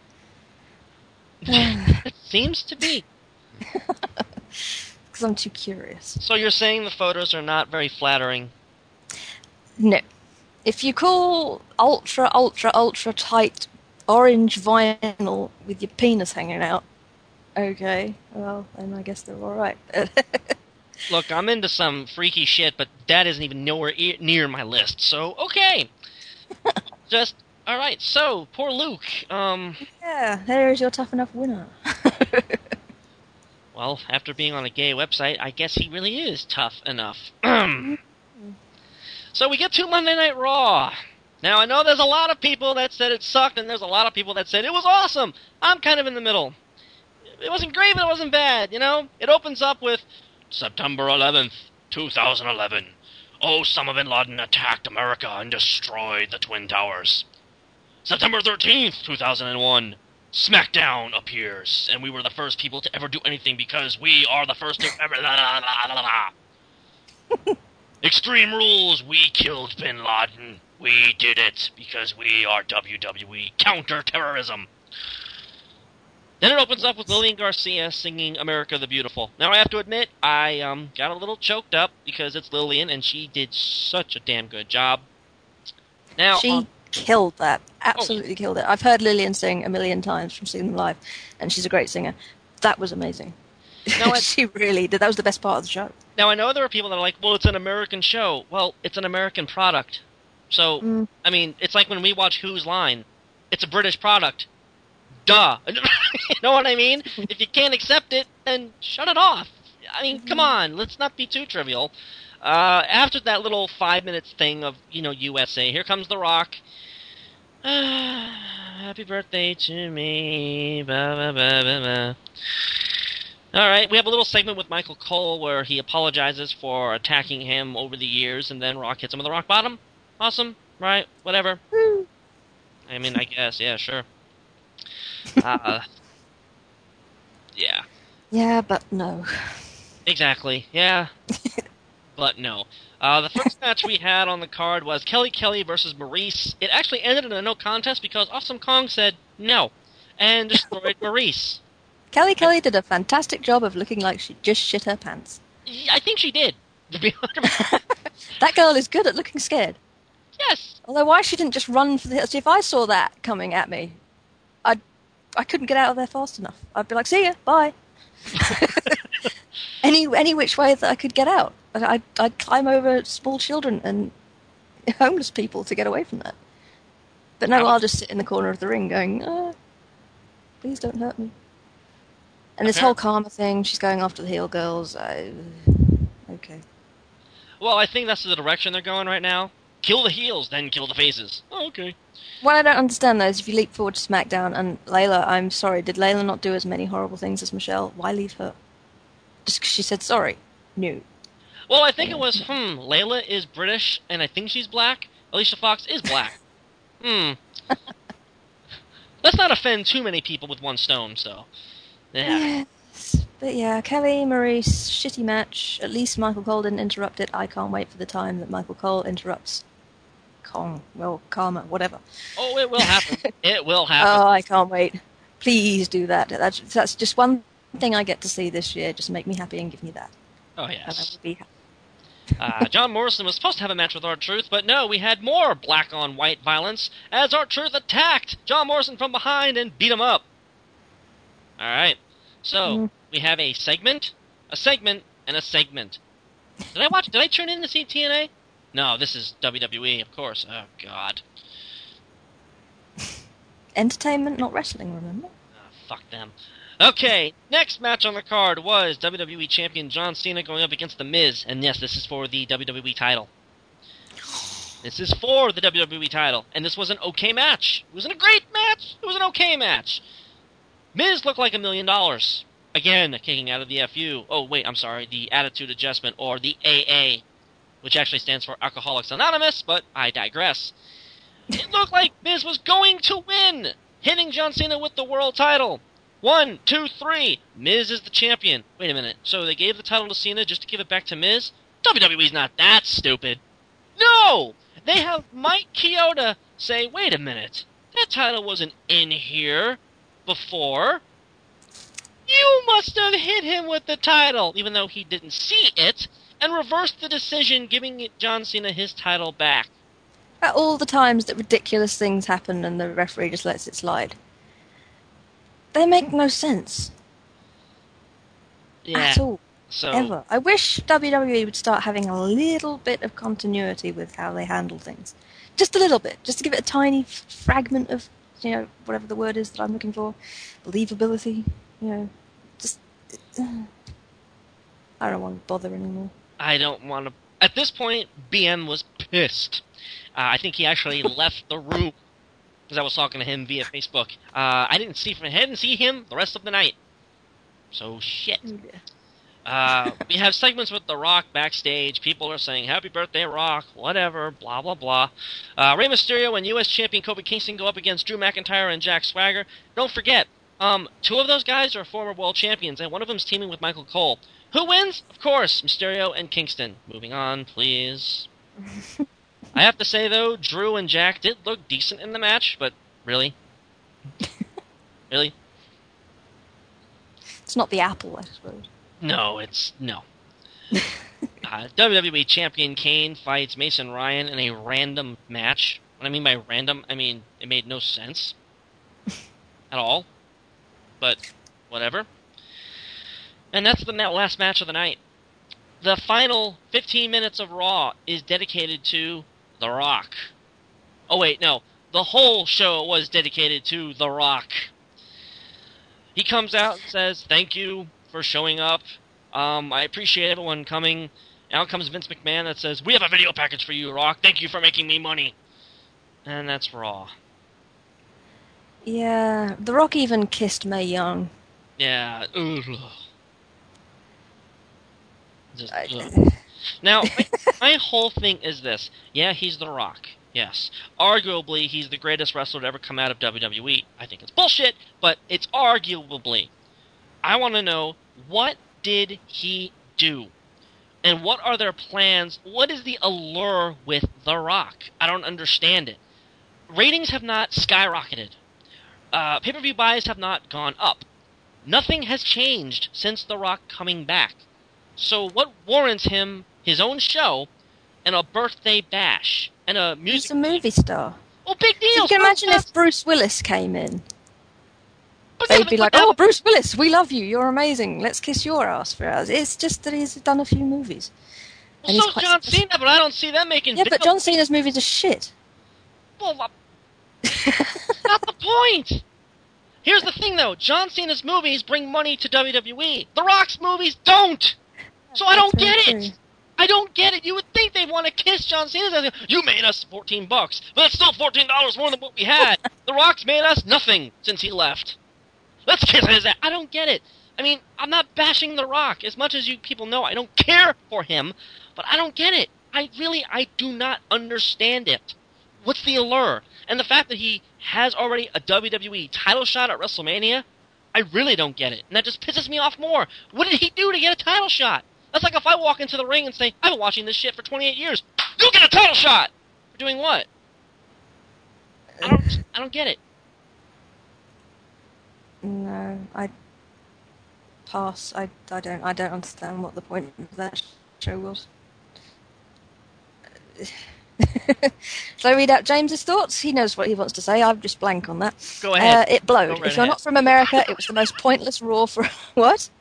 It seems to be. Because I'm too curious. So you're saying the photos are not very flattering? No. If you call ultra, ultra, ultra tight orange vinyl with your penis hanging out, okay, well, then I guess they're alright. Look, I'm into some freaky shit, but that isn't even nowhere near my list, so okay. Just, alright, so, poor Luke, Yeah, there's your Tough Enough winner. Well, after being on a gay website, I guess he really is tough enough. So we get to Monday Night Raw. Now, I know there's a lot of people that said it sucked, and there's a lot of people that said it was awesome. I'm kind of in the middle. It wasn't great, but it wasn't bad, you know? It opens up with September 11th, 2011. Osama bin Laden attacked America and destroyed the Twin Towers. September 13th, 2001. SmackDown appears, and we were the first people to ever do anything because we are the first to ever... Extreme Rules, we killed bin Laden. We did it because we are WWE counter-terrorism. Then it opens up with Lillian Garcia singing America the Beautiful. Now, I have to admit, I got a little choked up because it's Lillian, and she did such a damn good job. Now, she killed that. Absolutely killed it. I've heard Lillian sing a million times from seeing them live, and she's a great singer. That was amazing. Now, she really did. That was the best part of the show. Now, I know there are people that are like, well, it's an American show. Well, it's an American product. So, I mean, it's like when we watch Whose Line. It's a British product. Duh. You know what I mean? If you can't accept it, then shut it off. I mean, come on. Let's not be too trivial. After that little 5 minutes thing of, USA, here comes The Rock. Happy birthday to me. Ba, ba, ba, ba, ba. Alright, we have a little segment with Michael Cole where he apologizes for attacking him over the years, and then Rock hits him with the rock bottom. Awesome, right? Whatever. I mean, I guess, yeah, sure. Yeah. Yeah, but no. Exactly, yeah. But no. The first match we had on the card was Kelly Kelly versus Maurice. It actually ended in a no contest because Awesome Kong said no and destroyed Maurice. Kelly Kelly did a fantastic job of looking like she just shit her pants. I think she did, to be 100%. That girl is good at looking scared. Yes. Although why she didn't just run for the hills? If I saw that coming at me, I couldn't get out of there fast enough. I'd be like, see ya, bye. any which way that I could get out. I'd climb over small children and homeless people to get away from that. But no, I'll just sit in the corner of the ring going, please don't hurt me. And this whole karma thing, she's going after the heel girls. Okay. Well, I think that's the direction they're going right now. Kill the heels, then kill the faces. Oh, okay. What I don't understand, though, is if you leap forward to SmackDown, and Layla, I'm sorry, did Layla not do as many horrible things as Michelle? Why leave her? Just because she said sorry? No. Well, I think it was, Layla is British, and I think she's black. Alicia Fox is black. Let's not offend too many people with one stone, so... Yeah. Yes. But yeah, Kelly, Maurice, shitty match. At least Michael Cole didn't interrupt it. I can't wait for the time that Michael Cole interrupts Kong. Well, Karma, whatever. Oh, it will happen. It will happen. Oh, I can't wait. Please do that. That's just one thing I get to see this year. Just make me happy and give me that. Oh, And I yes. will be happy. John Morrison was supposed to have a match with R-Truth, but no, we had more black-on-white violence as R-Truth attacked John Morrison from behind and beat him up. Alright, so we have a segment, and a segment. Did I tune in to see TNA? No, this is WWE, of course. Oh, God. Entertainment, not wrestling, remember? Oh, fuck them. Okay, next match on the card was WWE Champion John Cena going up against The Miz. And yes, this is for the WWE title. This is for the WWE title. And this was an okay match. It wasn't a great match. It was an okay match. Miz looked like $1 million. Again, kicking out of the FU. Oh, wait, I'm sorry. The Attitude Adjustment, or the AA. Which actually stands for Alcoholics Anonymous, but I digress. It looked like Miz was going to win, hitting John Cena with the world title. 1, 2, 3. Miz is the champion. Wait a minute. So they gave the title to Cena just to give it back to Miz? WWE's not that stupid. No! They have Mike Chioda say, wait a minute. That title wasn't in here before. You must have hit him with the title, even though he didn't see it, and reversed the decision, giving John Cena his title back. At all the times that ridiculous things happen and the referee just lets it slide. They make no sense. Yeah. At all. So, Ever. I wish WWE would start having a little bit of continuity with how they handle things. Just a little bit. Just to give it a tiny fragment of, whatever the word is that I'm looking for. Believability. Just... I don't want to bother anymore. I don't want to... At this point, BM was pissed. I think he actually left the room because I was talking to him via Facebook. I didn't see him the rest of the night. So, shit. We have segments with The Rock backstage. People are saying, happy birthday, Rock, whatever, blah, blah, blah. Rey Mysterio and U.S. Champion Kofi Kingston go up against Drew McIntyre and Jack Swagger. Don't forget, 2 of those guys are former world champions, and one of them's teaming with Michael Cole. Who wins? Of course, Mysterio and Kingston. Moving on, please. I have to say, though, Drew and Jack did look decent in the match, but really? Really? It's not the apple, I suppose. No. WWE Champion Kane fights Mason Ryan in a random match. What I mean by random, I mean it made no sense at all. But whatever. And that's the last match of the night. The final 15 minutes of Raw is dedicated to The Rock. Oh wait, no. The whole show was dedicated to The Rock. He comes out and says, "Thank you for showing up. I appreciate everyone coming." Out comes Vince McMahon that says, "We have a video package for you, Rock. Thank you for making me money." And that's Raw. Yeah, The Rock even kissed Mae Young. Yeah. Ugh. Just, I- ugh. Now, my whole thing is this. Yeah, he's The Rock. Yes. Arguably, he's the greatest wrestler to ever come out of WWE. I think it's bullshit, but it's arguably. I want to know, what did he do? And what are their plans? What is the allure with The Rock? I don't understand it. Ratings have not skyrocketed. Pay-per-view buys have not gone up. Nothing has changed since The Rock coming back. So what warrants him his own show and a birthday bash and a He's music? a movie star. Well, big deal. So you can imagine if Bruce Willis came in. They'd be like, but "Oh, Bruce Willis, we love you. You're amazing. Let's kiss your ass for us." It's just that he's done a few movies. And he's so quite John successful. Cena, but I don't see them making. Yeah, but John Cena's movies are shit. Well, not the point. Here's the thing, though. John Cena's movies bring money to WWE. The Rock's movies don't. So I don't get it. I don't get it. You would think they'd want to kiss John Cena. You made us $14, but it's still $14 more than what we had. The Rock's made us nothing since he left. Let's kiss his ass. I don't get it. I mean, I'm not bashing The Rock. As much as you people know, I don't care for him, but I don't get it. I do not understand it. What's the allure? And the fact that he has already a WWE title shot at WrestleMania, I really don't get it. And that just pisses me off more. What did he do to get a title shot? That's like if I walk into the ring and say, "I've been watching this shit for 28 years. You get a title shot!" For doing what? I don't get it. No, I pass. I don't understand what the point of that show was. So I read out James's thoughts. He knows what he wants to say. I'm just blank on that. Go ahead. It blowed. Go right If you're ahead. not from America, it was the most pointless Raw for what?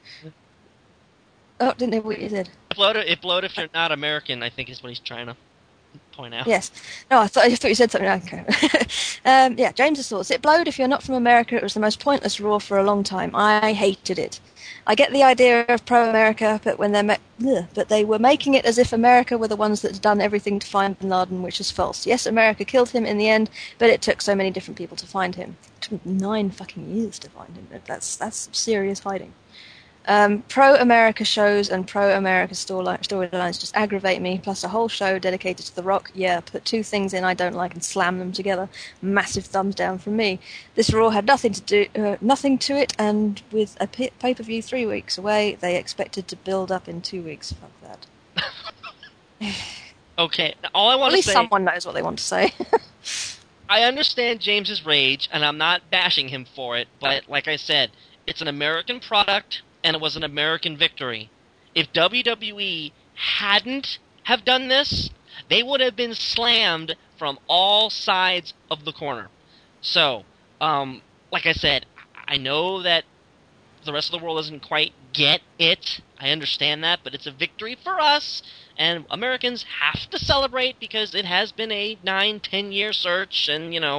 Oh, didn't hear what you said. It blowed if you're not American, I think is what he's trying to point out. Yes. No, I thought you said something. Okay. Yeah, James's thoughts. It blowed. If you're not from America, it was the most pointless Raw for a long time. I hated it. I get the idea of pro-America, but but they were making it as if America were the ones that had done everything to find Bin Laden, which is false. Yes, America killed him in the end, but it took so many different people to find him. It took 9 fucking years to find him. That's serious hiding. Pro-America shows and pro-America storylines just aggravate me, plus a whole show dedicated to The Rock. Yeah, put 2 things in I don't like and slam them together. Massive thumbs down from me. This Raw had nothing to it, and with a pay-per-view 3 weeks away, they expected to build up in 2 weeks. Fuck that. Okay, now, all I At want to least say... someone knows what they want to say. I understand James's rage, and I'm not bashing him for it, but like I said, it's an American product, and it was an American victory. If WWE hadn't have done this, they would have been slammed from all sides of the corner. So, like I said, I know that the rest of the world doesn't quite get it. I understand that, but it's a victory for us, and Americans have to celebrate because it has been a 9-10 year search, and you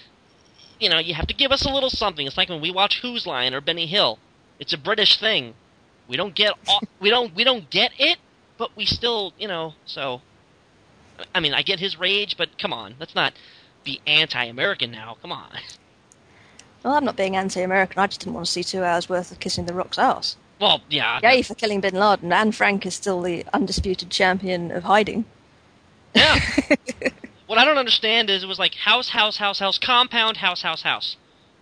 have to give us a little something. It's like when we watch Who's Line or Benny Hill. It's a British thing. We don't get we don't get it, but we still, so I mean, I get his rage, but come on, let's not be anti-American now. Come on. Well, I'm not being anti-American. I just didn't want to see 2 hours worth of kissing The Rock's ass. Well, yeah. Yay for killing Bin Laden. Anne Frank is still the undisputed champion of hiding. Yeah. What I don't understand is it was like house, compound, house.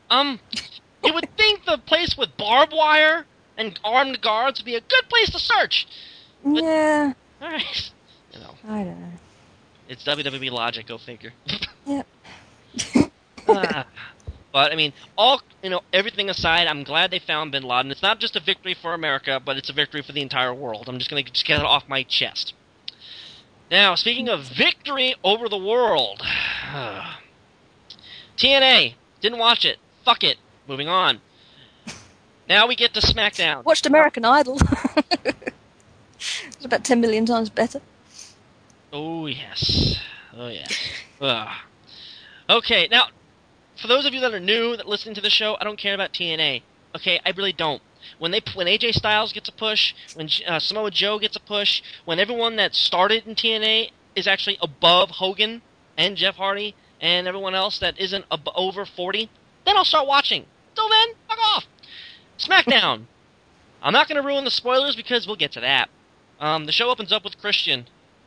You would think the place with barbed wire and armed guards would be a good place to search. But, Yeah, all right. I don't know. It's WWE logic, go figure. Yep. But I mean, everything aside, I'm glad they found Bin Laden. It's not just a victory for America, but it's a victory for the entire world. I'm just gonna get it off my chest. Now, speaking of victory over the world, TNA didn't watch it. Fuck it. Moving on. Now we get to SmackDown. Watched American Idol. It's about 10 million times better. Oh yes. Ugh. Okay, now, for those of you that are new that listen to the show, I don't care about TNA. Okay, I really don't. When AJ Styles gets a push, when Samoa Joe gets a push, when everyone that started in TNA is actually above Hogan and Jeff Hardy and everyone else that isn't over 40, then I'll start watching. Till then, fuck off. SmackDown. I'm not going to ruin the spoilers because we'll get to that. The show opens up with Christian.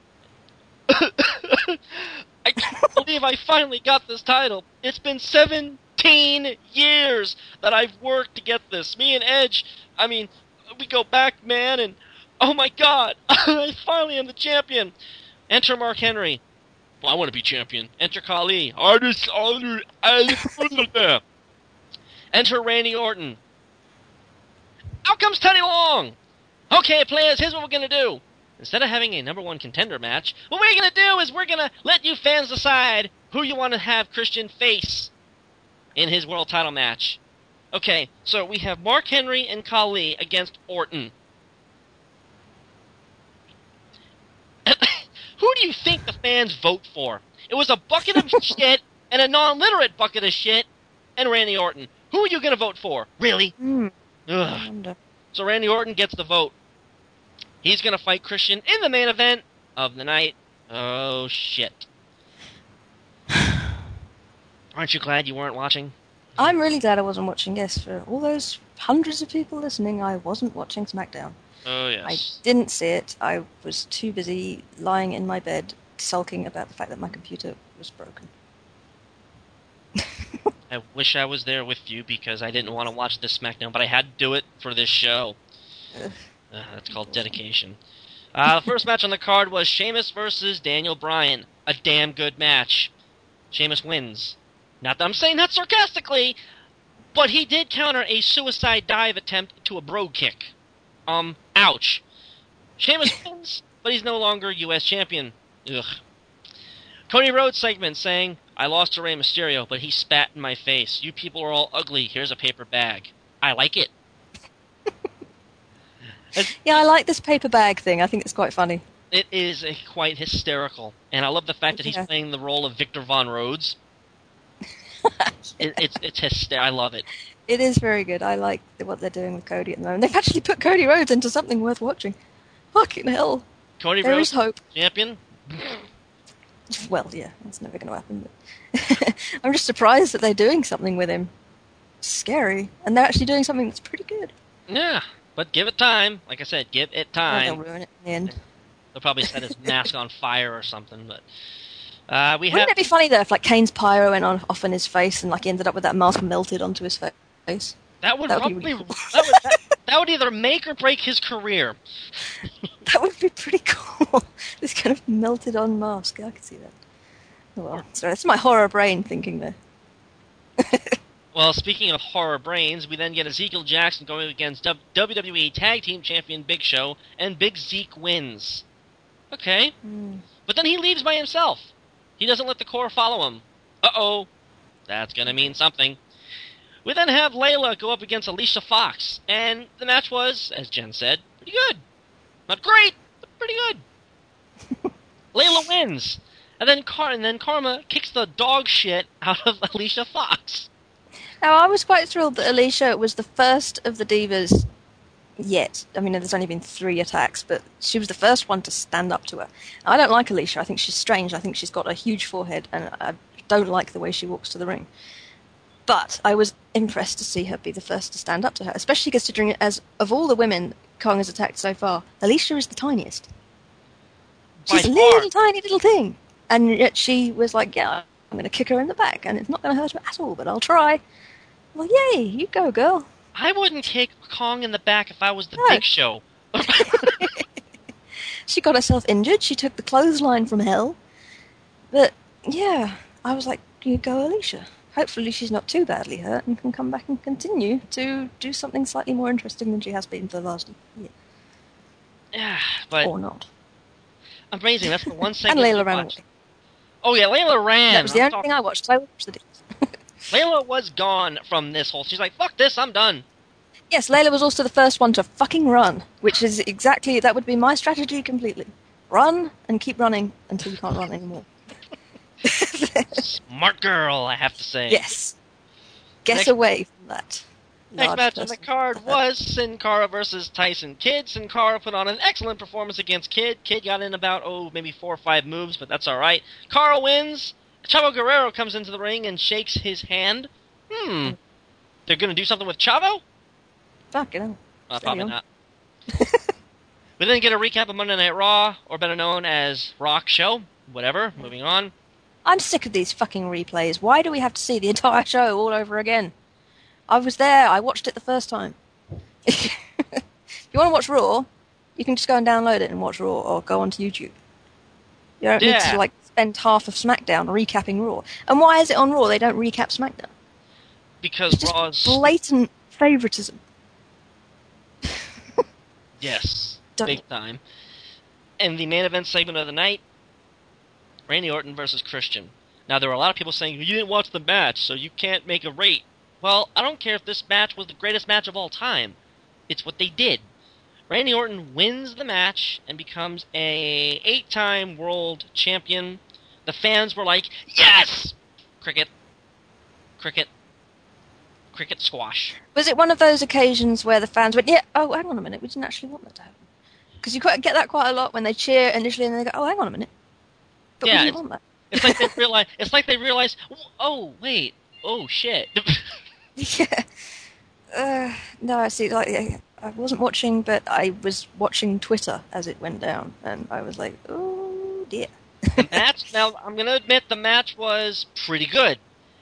I can't believe I finally got this title. It's been 17 years that I've worked to get this. Me and Edge, I mean, we go back, man, and oh my god, I finally am the champion. Enter Mark Henry. Well, I want to be champion. Enter Khali. Enter Randy Orton. Out comes Teddy Long. Okay, players, here's what we're going to do. Instead of having a number one contender match, what we're going to do is we're going to let you fans decide who you want to have Christian face in his world title match. Okay, so we have Mark Henry and Khali against Orton. Who do you think the fans vote for? It was a bucket of shit and a non-literate bucket of shit and Randy Orton. Who are you going to vote for? Really? Ugh. So Randy Orton gets the vote. He's going to fight Christian in the main event of the night. Oh, shit. Aren't you glad you weren't watching? I'm really glad I wasn't watching, yes. For all those hundreds of people listening, I wasn't watching SmackDown. Oh, yes. I didn't see it. I was too busy lying in my bed sulking about the fact that my computer was broken. I wish I was there with you because I didn't want to watch this SmackDown, but I had to do it for this show. That's called dedication. The first match on the card was Sheamus versus Daniel Bryan. A damn good match. Sheamus wins. Not that I'm saying that sarcastically, but he did counter a suicide dive attempt to a brogue kick. Ouch. Sheamus wins, but he's no longer U.S. champion. Ugh. Cody Rhodes segment saying, I lost to Rey Mysterio, but he spat in my face. You people are all ugly. Here's a paper bag. I like it. Yeah, I like this paper bag thing. I think it's quite funny. It is quite hysterical. And I love the fact that he's playing the role of Victor Von Rhodes. It's hysterical. I love it. It is very good. I like what they're doing with Cody at the moment. They've actually put Cody Rhodes into something worth watching. Fucking hell. Cody there Rhodes, is hope. champion? Well, yeah, that's never going to happen. But I'm just surprised that they're doing something with him. Scary. And they're actually doing something that's pretty good. Yeah, but give it time. Like I said, give it time. They'll ruin it in the end. They'll probably set his mask on fire or something, but... Wouldn't it be funny, though, if, like, Kane's pyro went off in his face and, like, he ended up with that mask melted onto his face? That would That would probably... be really cool. that would either make or break his career. That would be pretty cool. This kind of melted on mask. I could see that. Oh, well, sorry, that's my horror brain thinking there. Well, speaking of horror brains, we then get Ezekiel Jackson going against WWE Tag Team Champion Big Show, and Big Zeke wins. Okay. But then he leaves by himself. He doesn't let the core follow him. Uh-oh. That's gonna mean something. We then have Layla go up against Alicia Fox, and the match was, as Jen said, pretty good. Not great, but pretty good. Layla wins. And then Karma kicks the dog shit out of Alicia Fox. Now, I was quite thrilled that Alicia was the first of the divas yet. I mean, there's only been 3 attacks, but she was the first one to stand up to her. I don't like Alicia. I think she's strange. I think she's got a huge forehead, and I don't like the way she walks to the ring. But I was impressed to see her be the first to stand up to her, especially considering, as of all the women Kong has attacked so far, Alicia is the tiniest. She's a little tiny little thing. And yet she was like, yeah, I'm going to kick her in the back, and it's not going to hurt her at all, but I'll try. Well, yay, you go, girl. I wouldn't kick Kong in the back if I was the Big Show. She got herself injured. She took the clothesline from hell. But, yeah, I was like, you go, Alicia. Hopefully she's not too badly hurt and can come back and continue to do something slightly more interesting than she has been for the last year. Yeah, but... Or not. Amazing, that's the one segment And Layla ran away. Oh, yeah, Layla ran. That was the only thing I watched. I watched the divas. Layla was gone from this whole... She's like, fuck this, I'm done. Yes, Layla was also the first one to fucking run, which is exactly... That would be my strategy completely. Run and keep running until you can't run anymore. Smart girl, I have to say. Yes. Get away from that. Next large match on the person. card was Sin Cara versus Tyson Kidd. Sin Cara put on an excellent performance against Kidd. Kidd got in about, maybe 4 or 5 moves, but that's alright. Cara wins. Chavo Guerrero comes into the ring and shakes his hand. They're gonna do something with Chavo? Fuck, you know. Probably on. not. We then get a recap of Monday Night Raw, or better known as Rock Show. Whatever, moving on. I'm sick of these fucking replays. Why do we have to see the entire show all over again? I was there. I watched it the first time. If you want to watch Raw, you can just go and download it and watch Raw, or go onto YouTube. You don't need to spend half of SmackDown recapping Raw. And why is it on Raw they don't recap SmackDown? Because It's just Raw's... blatant favoritism. Yes, Don't big time. And the main event segment of the night, Randy Orton versus Christian. Now, there were a lot of people saying, you didn't watch the match, so you can't make a rate. Well, I don't care if this match was the greatest match of all time. It's what they did. Randy Orton wins the match and becomes a 8-time world champion. The fans were like, yes! Cricket. Cricket. Cricket squash. Was it one of those occasions where the fans went, yeah, oh, hang on a minute, we didn't actually want that to happen? Because you quite get that quite a lot when they cheer initially and then they go, oh, hang on a minute. But Yeah, we didn't want that. It's like they realize. It's like they realize. Oh wait. Oh shit. Yeah. No, see, like, I wasn't watching, but I was watching Twitter as it went down, and I was like, oh dear. The match. Now I'm gonna admit the match was pretty good.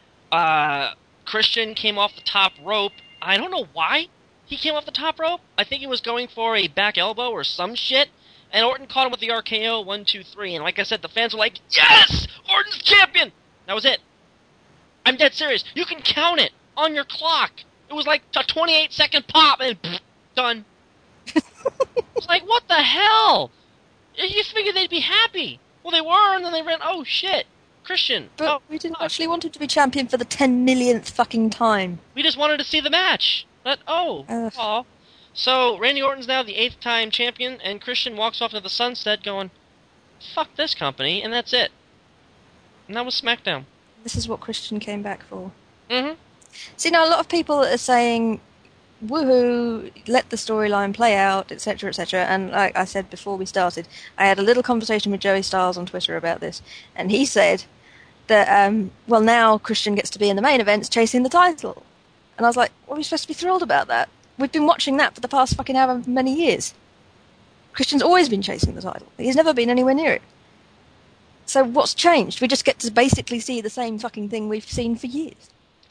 Christian came off the top rope. I don't know why he came off the top rope. I think he was going for a back elbow or some shit. And Orton caught him with the RKO, 1, 2, 3. And like I said, the fans were like, yes! Orton's champion! That was it. I'm dead serious. You can count it on your clock. It was like a 28-second pop and done. It's like, what the hell? You figured they'd be happy. Well, they were, and then they ran, oh shit. Christian. But we didn't actually want him to be champion for the 10 millionth fucking time. We just wanted to see the match. But, aw. So, Randy Orton's now the 8th-time champion, and Christian walks off into the sunset going, fuck this company, and that's it. And that was SmackDown. This is what Christian came back for. Mm-hmm. See, now a lot of people are saying, woohoo, let the storyline play out, etc., etc. And like I said before we started, I had a little conversation with Joey Styles on Twitter about this, and he said that, well, now Christian gets to be in the main events chasing the title. And I was like, well, we're supposed to be thrilled about that. We've been watching that for the past fucking however many years. Christian's always been chasing the title. He's never been anywhere near it. So what's changed? We just get to basically see the same fucking thing we've seen for years.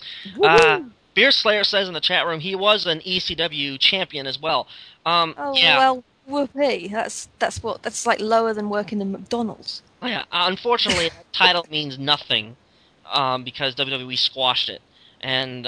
Beer Slayer says in the chat room he was an ECW champion as well. Oh, yeah. well, whoopee. That's like lower than working in McDonald's. Yeah, unfortunately, that title means nothing because WWE squashed it. And,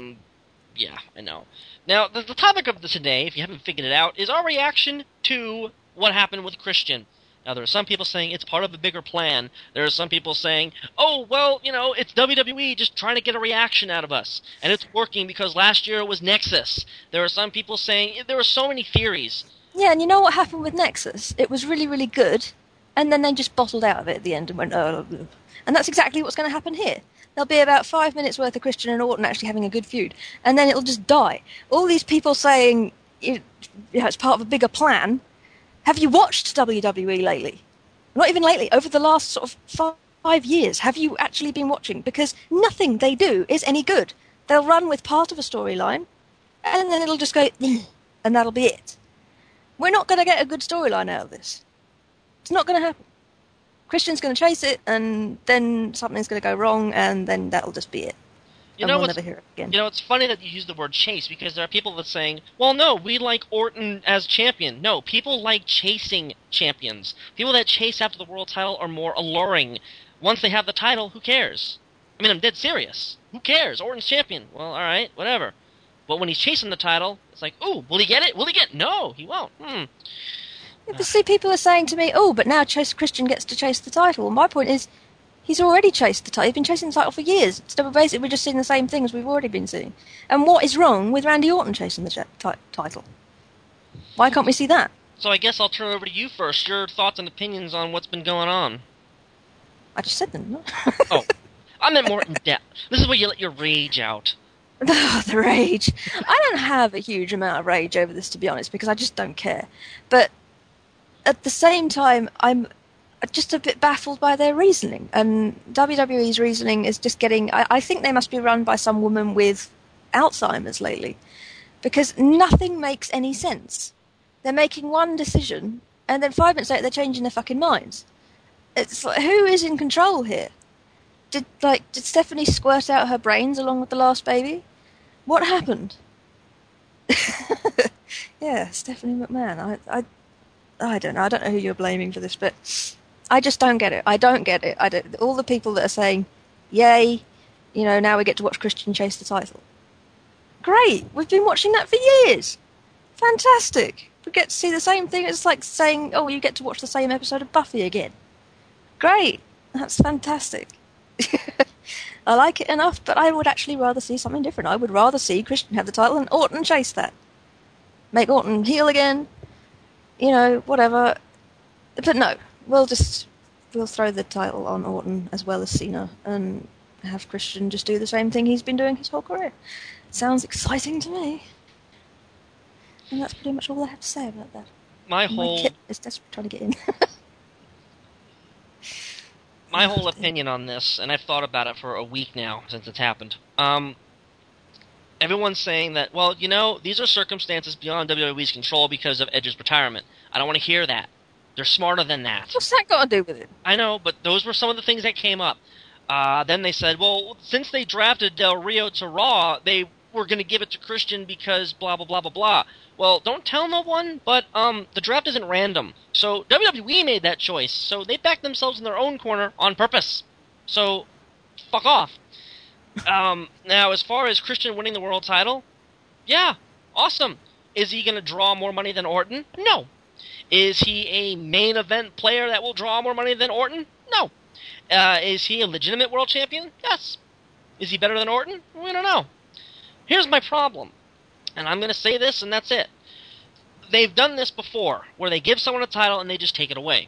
yeah, I know. Now, the topic of today, if you haven't figured it out, is our reaction to what happened with Christian. Now, there are some people saying it's part of a bigger plan. There are some people saying, oh, well, it's WWE just trying to get a reaction out of us. And it's working because last year it was Nexus. There are some people saying, there are so many theories. Yeah, and you know what happened with Nexus? It was really, really good, and then they just bottled out of it at the end and went, oh. And that's exactly what's going to happen here. There'll be about 5 minutes worth of Christian and Orton actually having a good feud, and then it'll just die. All these people saying it's part of a bigger plan. Have you watched WWE lately? Not even lately, over the last sort of 5 years. Have you actually been watching? Because nothing they do is any good. They'll run with part of a storyline, and then it'll just go, and that'll be it. We're not going to get a good storyline out of this. It's not going to happen. Christian's going to chase it, and then something's going to go wrong, and then that'll just be it. And we'll never hear it again. It's funny that you use the word chase, because there are people that are saying, well, no, we like Orton as champion. No, people like chasing champions. People that chase after the world title are more alluring. Once they have the title, who cares? I mean, I'm dead serious. Who cares? Orton's champion. Well, alright, whatever. But when he's chasing the title, it's like, ooh, will he get it? Will he get it? No, he won't. Yeah, but see, people are saying to me, oh, but now Christian gets to chase the title. Well, my point is, he's already chased the title. He's been chasing the title for years. So basically, we're just seeing the same things we've already been seeing. And what is wrong with Randy Orton chasing the title? Why can't we see that? So I guess I'll turn it over to you first. Your thoughts and opinions on what's been going on. I just said them. Oh, I meant more in depth. This is where you let your rage out. The rage. I don't have a huge amount of rage over this, to be honest, because I just don't care. But at the same time, I'm just a bit baffled by their reasoning. And WWE's reasoning is just getting... I think they must be run by some woman with Alzheimer's lately. Because nothing makes any sense. They're making one decision, and then 5 minutes later they're changing their fucking minds. It's like, who is in control here? Did Stephanie squirt out her brains along with the last baby? What happened? Yeah, Stephanie McMahon. I don't know. I don't know who you're blaming for this, but I just don't get it. I don't get it. All the people that are saying, yay, now we get to watch Christian chase the title. Great. We've been watching that for years. Fantastic. We get to see the same thing. It's like saying, oh, you get to watch the same episode of Buffy again. Great. That's fantastic. I like it enough, but I would actually rather see something different. I would rather see Christian have the title and Orton chase that. Make Orton heel again. Whatever. But no, we'll throw the title on Orton as well as Cena and have Christian just do the same thing he's been doing his whole career. Sounds exciting to me. And that's pretty much all I have to say about that. My kid is desperately trying to get in. My whole opinion on this, and I've thought about it for a week now since it's happened. Everyone's saying that, well, these are circumstances beyond WWE's control because of Edge's retirement. I don't want to hear that. They're smarter than that. What's that got to do with it? I know, but those were some of the things that came up. Then they said, well, since they drafted Del Rio to Raw, they were going to give it to Christian because blah, blah, blah, blah, blah. Well, don't tell no one, but the draft isn't random. So WWE made that choice, so they backed themselves in their own corner on purpose. So, fuck off. Now, as far as Christian winning the world title, yeah, awesome. Is he going to draw more money than Orton? No. Is he a main event player that will draw more money than Orton? No. Is he a legitimate world champion? Yes. Is he better than Orton? We don't know. Here's my problem, and I'm going to say this and that's it. They've done this before, where they give someone a title and they just take it away.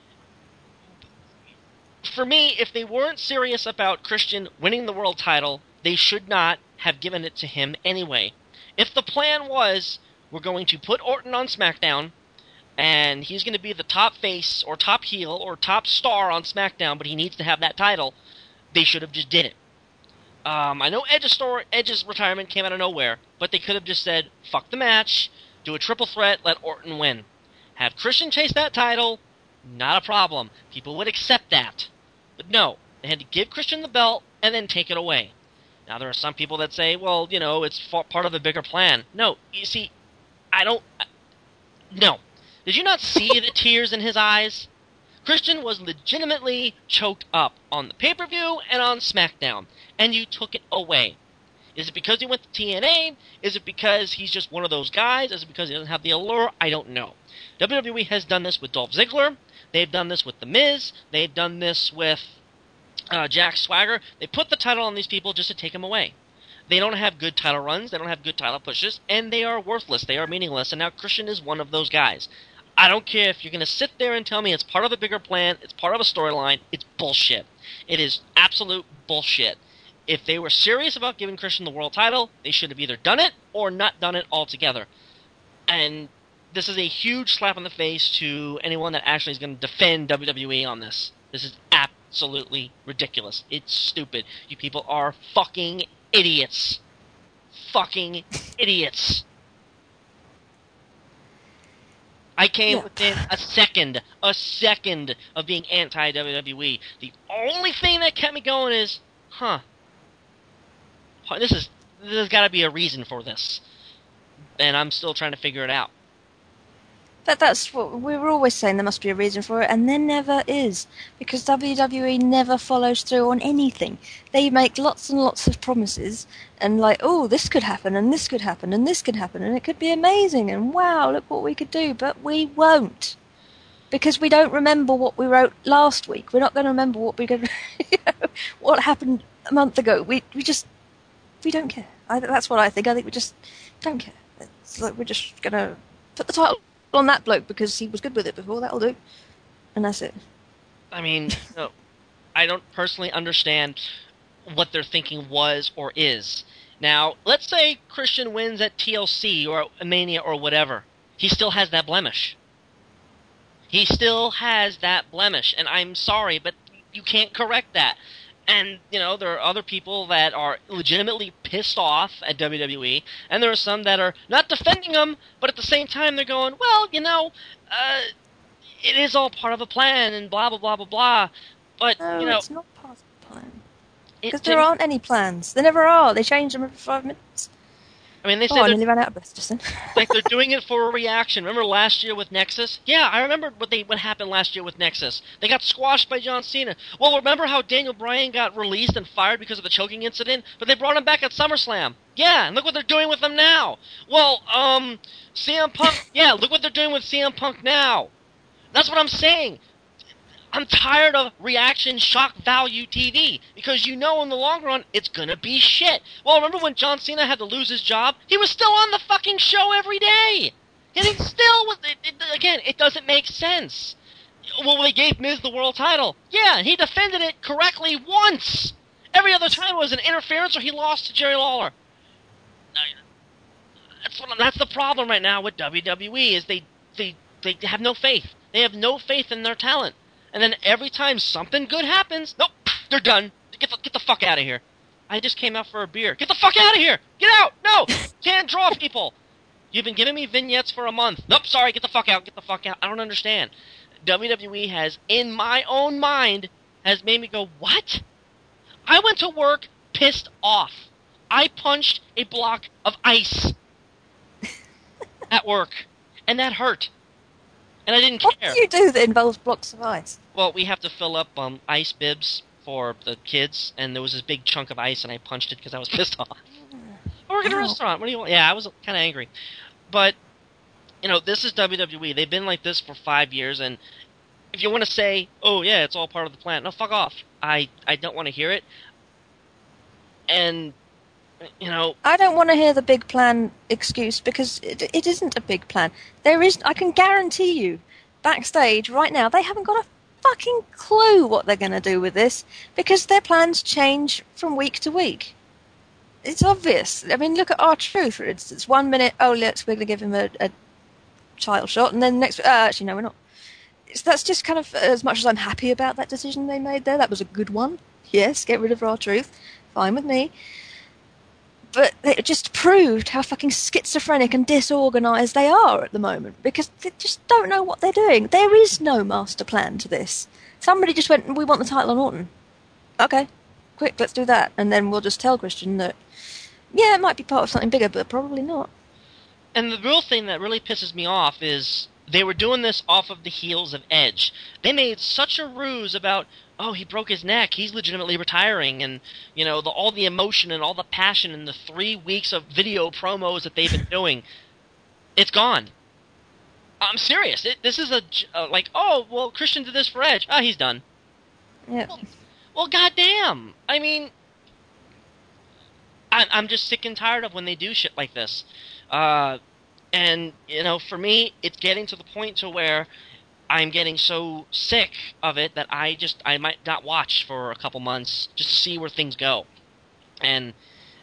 For me, if they weren't serious about Christian winning the world title, they should not have given it to him anyway. If the plan was, we're going to put Orton on SmackDown, and he's going to be the top face, or top heel, or top star on SmackDown, but he needs to have that title, they should have just did it. I know Edge's retirement came out of nowhere, but they could have just said, fuck the match, do a triple threat, let Orton win. Have Christian chase that title, not a problem. People would accept that. But no, they had to give Christian the belt and then take it away. Now there are some people that say, well, it's part of a bigger plan. No, you see, no. Did you not see the tears in his eyes? Christian was legitimately choked up on the pay-per-view and on SmackDown, and you took it away. Is it because he went to TNA? Is it because he's just one of those guys? Is it because he doesn't have the allure? I don't know. WWE has done this with Dolph Ziggler. They've done this with The Miz. They've done this with Jack Swagger. They put the title on these people just to take them away. They don't have good title runs. They don't have good title pushes, and they are worthless. They are meaningless, and now Christian is one of those guys. I don't care if you're going to sit there and tell me it's part of a bigger plan, it's part of a storyline, it's bullshit. It is absolute bullshit. If they were serious about giving Christian the world title, they should have either done it or not done it altogether. And this is a huge slap in the face to anyone that actually is going to defend WWE on this. This is absolutely ridiculous. It's stupid. You people are fucking idiots. Fucking idiots. I came within a second of being anti-WWE. The only thing that kept me going is, there's got to be a reason for this. And I'm still trying to figure it out. That's what we were always saying, there must be a reason for it, and there never is. Because WWE never follows through on anything. They make lots and lots of promises, and this could happen, and this could happen, and this could happen, and it could be amazing, and wow, look what we could do, but we won't. Because we don't remember what we wrote last week. We're not going to remember what happened a month ago. We don't care. That's what I think. I think we just don't care. It's like we're just going to put the title on that bloke because he was good with it before, that'll do. And that's it. I mean, no, I don't personally understand what their thinking was or is. Now, let's say Christian wins at TLC or Mania or whatever. He still has that blemish. He still has that blemish, and I'm sorry, but you can't correct that. And, there are other people that are legitimately pissed off at WWE, and there are some that are not defending them, but at the same time they're going, well, it is all part of a plan, and blah, blah, blah, blah, blah. But, No, it's not part of the plan. Because there aren't any plans. There never are. They change them every 5 minutes. I mean, they say I nearly ran out of breath just then. like they're doing it for a reaction. Remember last year with Nexus? Yeah, I remember what happened last year with Nexus. They got squashed by John Cena. Well, remember how Daniel Bryan got released and fired because of the choking incident? But they brought him back at SummerSlam. Yeah, and look what they're doing with him now. Well, CM Punk. Yeah, look what they're doing with CM Punk now. That's what I'm saying. I'm tired of reaction shock value TV because in the long run it's gonna be shit. Well, remember when John Cena had to lose his job? He was still on the fucking show every day, and he still was. Again, it doesn't make sense. Well, they gave Miz the world title. Yeah, and he defended it correctly once. Every other time it was an interference or he lost to Jerry Lawler. That's the problem right now with WWE is they have no faith. They have no faith in their talent. And then every time something good happens, nope, they're done. Get the fuck out of here. I just came out for a beer. Get the fuck out of here. Get out. No, can't draw people. You've been giving me vignettes for a month. Nope, sorry, get the fuck out. Get the fuck out. I don't understand. WWE has, in my own mind, has made me go, what? I went to work pissed off. I punched a block of ice at work, and that hurt. And I didn't care. What do you do that involves blocks of ice? Well, we have to fill up ice bibs for the kids, and there was this big chunk of ice, and I punched it because I was pissed off. I work at a restaurant. What do you want? Yeah, I was kind of angry. But, this is WWE. They've been like this for 5 years, and if you want to say, oh, yeah, it's all part of the plan, no, fuck off. I don't want to hear it. And, I don't want to hear the big plan excuse because it isn't a big plan. I can guarantee you, backstage right now, they haven't got a fucking clue what they're going to do with this because their plans change from week to week. It's obvious. I mean, look at R-Truth, for instance. 1 minute, we're going to give him a title shot, and then next, actually, no, we're not. That's just kind of, as much as I'm happy about that decision they made there, that was a good one. Yes, get rid of R-Truth. Fine with me. But it just proved how fucking schizophrenic and disorganised they are at the moment because they just don't know what they're doing. There is no master plan to this. Somebody just went, we want the title on Orton. Okay, quick, let's do that. And then we'll just tell Christian that, yeah, it might be part of something bigger, but probably not. And the real thing that really pisses me off is they were doing this off of the heels of Edge. They made such a ruse about, oh, he broke his neck, he's legitimately retiring, and, all the emotion and all the passion in the 3 weeks of video promos that they've been doing, it's gone. I'm serious. This is oh, well, Christian did this for Edge. Oh, he's done. Yeah. Well, goddamn. I mean, I'm just sick and tired of when they do shit like this. And, for me, it's getting to the point to where I'm getting so sick of it that I might not watch for a couple months just to see where things go. And,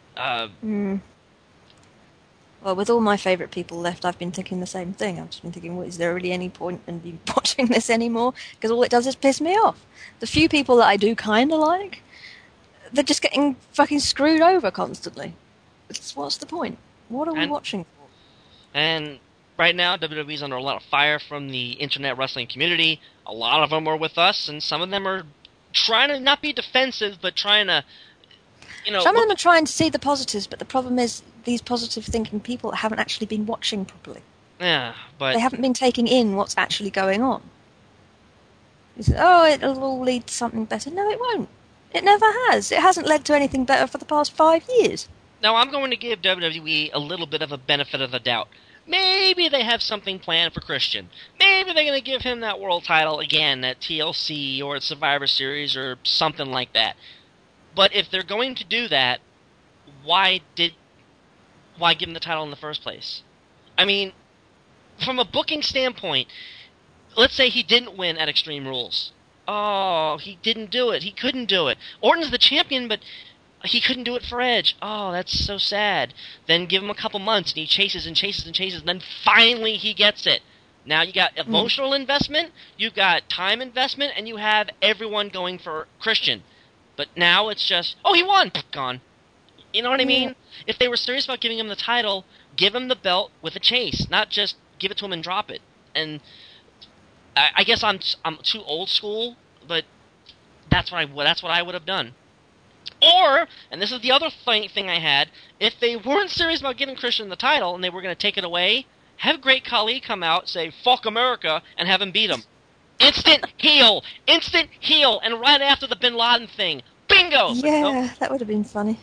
Well, with all my favourite people left, I've been thinking the same thing. I've just been thinking, well, is there really any point in me watching this anymore? Because all it does is piss me off. The few people that I do kind of like, they're just getting fucking screwed over constantly. What's the point? What are we watching for? And right now, WWE's under a lot of fire from the internet wrestling community. A lot of them are with us, and some of them are trying to not be defensive, but trying to, Some of them are trying to see the positives, but the problem is these positive-thinking people haven't actually been watching properly. Yeah, but they haven't been taking in what's actually going on. You say, oh, it'll all lead to something better. No, it won't. It never has. It hasn't led to anything better for the past 5 years. Now, I'm going to give WWE a little bit of a benefit of the doubt. Maybe they have something planned for Christian. Maybe they're going to give him that world title again at TLC or at Survivor Series or something like that. But if they're going to do that, why give him the title in the first place? I mean, from a booking standpoint, let's say he didn't win at Extreme Rules. Oh, he didn't do it. He couldn't do it. Orton's the champion, but He couldn't do it for Edge. Oh, that's so sad. Then give him a couple months, and he chases and chases and chases, and then finally he gets it. Now you got emotional investment, you've got time investment, and you have everyone going for Christian. But now it's just, oh, he won! Gone. You know what I mean? If they were serious about giving him the title, give him the belt with a chase, not just give it to him and drop it. And I guess I'm too old school, but that's what I would have done. Or, and this is the other thing I had, if they weren't serious about giving Christian the title and they were going to take it away, have Great Khali come out, say, fuck America, and have him beat him. Instant heel! Instant heel! And right after the Bin Laden thing. Bingo! Yeah, that would have been funny.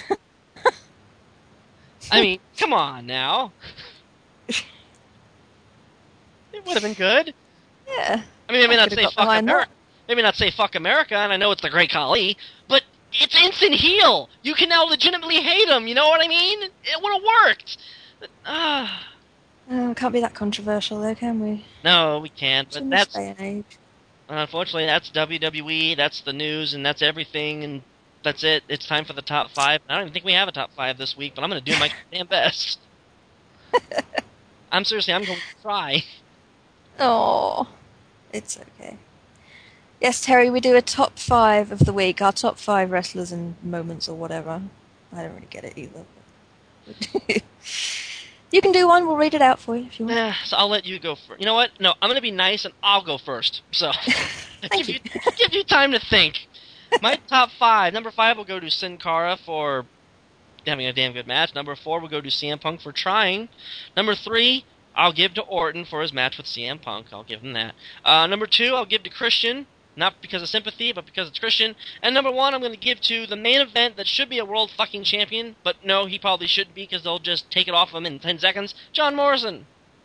I mean, come on now. It would have been good. Yeah. I mean, maybe not could've say got fuck behind America. that. Maybe not say fuck America, and I know it's the Great Khali, but it's instant heel. You can now legitimately hate him. You know what I mean? It would have worked. Can't be that controversial, though, can we? No, we can't. It's But in this that's day and age. unfortunately that's WWE. That's the news, and that's everything. And that's it. It's time for the top 5. I don't even think we have a top 5 this week, but I'm going to do my damn best. I'm going to try. Oh, it's okay. Yes, Terry, we do a top 5 of the week. Our top 5 wrestlers and moments or whatever. I don't really get it either. You can do one. We'll read it out for you if you want. So I'll let you go first. You know what? No, I'm going to be nice and I'll go first. So give you time to think. My top 5. Number 5 will go to Sin Cara for having a damn good match. Number 4 will go to CM Punk for trying. Number 3, I'll give to Orton for his match with CM Punk. I'll give him that. Number 2, I'll give to Christian. Not because of sympathy, but because it's Christian. And number 1, I'm going to give to the main event that should be a world fucking champion. But no, he probably shouldn't be because they'll just take it off him in 10 seconds. John Morrison.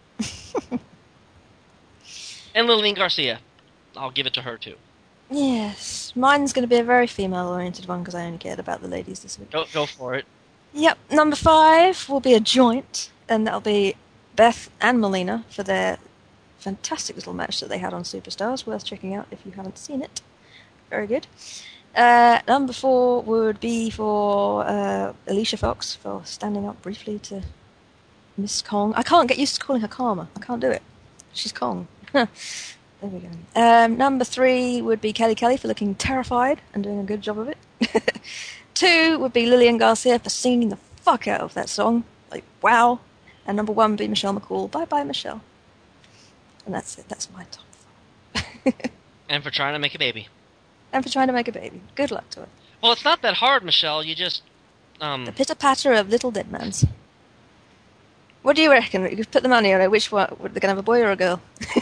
And Lillian Garcia. I'll give it to her too. Yes, mine's going to be a very female-oriented one because I only cared about the ladies this week. Go for it. Yep, number 5 will be a joint, and that'll be Beth and Melina for their fantastic little match that they had on Superstars. Worth checking out if you haven't seen it. Very good. Number 4 would be for Alicia Fox for standing up briefly to Miss Kong. I can't get used to calling her Karma. I can't do it. She's Kong. There we go. Number 3 would be Kelly Kelly for looking terrified and doing a good job of it. 2 would be Lillian Garcia for singing the fuck out of that song. Like, wow. And number 1 would be Michelle McCool. Bye-bye, Michelle. And that's it. That's my top 5. And for trying to make a baby. And for trying to make a baby. Good luck to her. Well, it's not that hard, Michelle. You just, The pitter-patter of little dead mans. What do you reckon? You could put the money on it. Which one? Are they going to have a boy or a girl?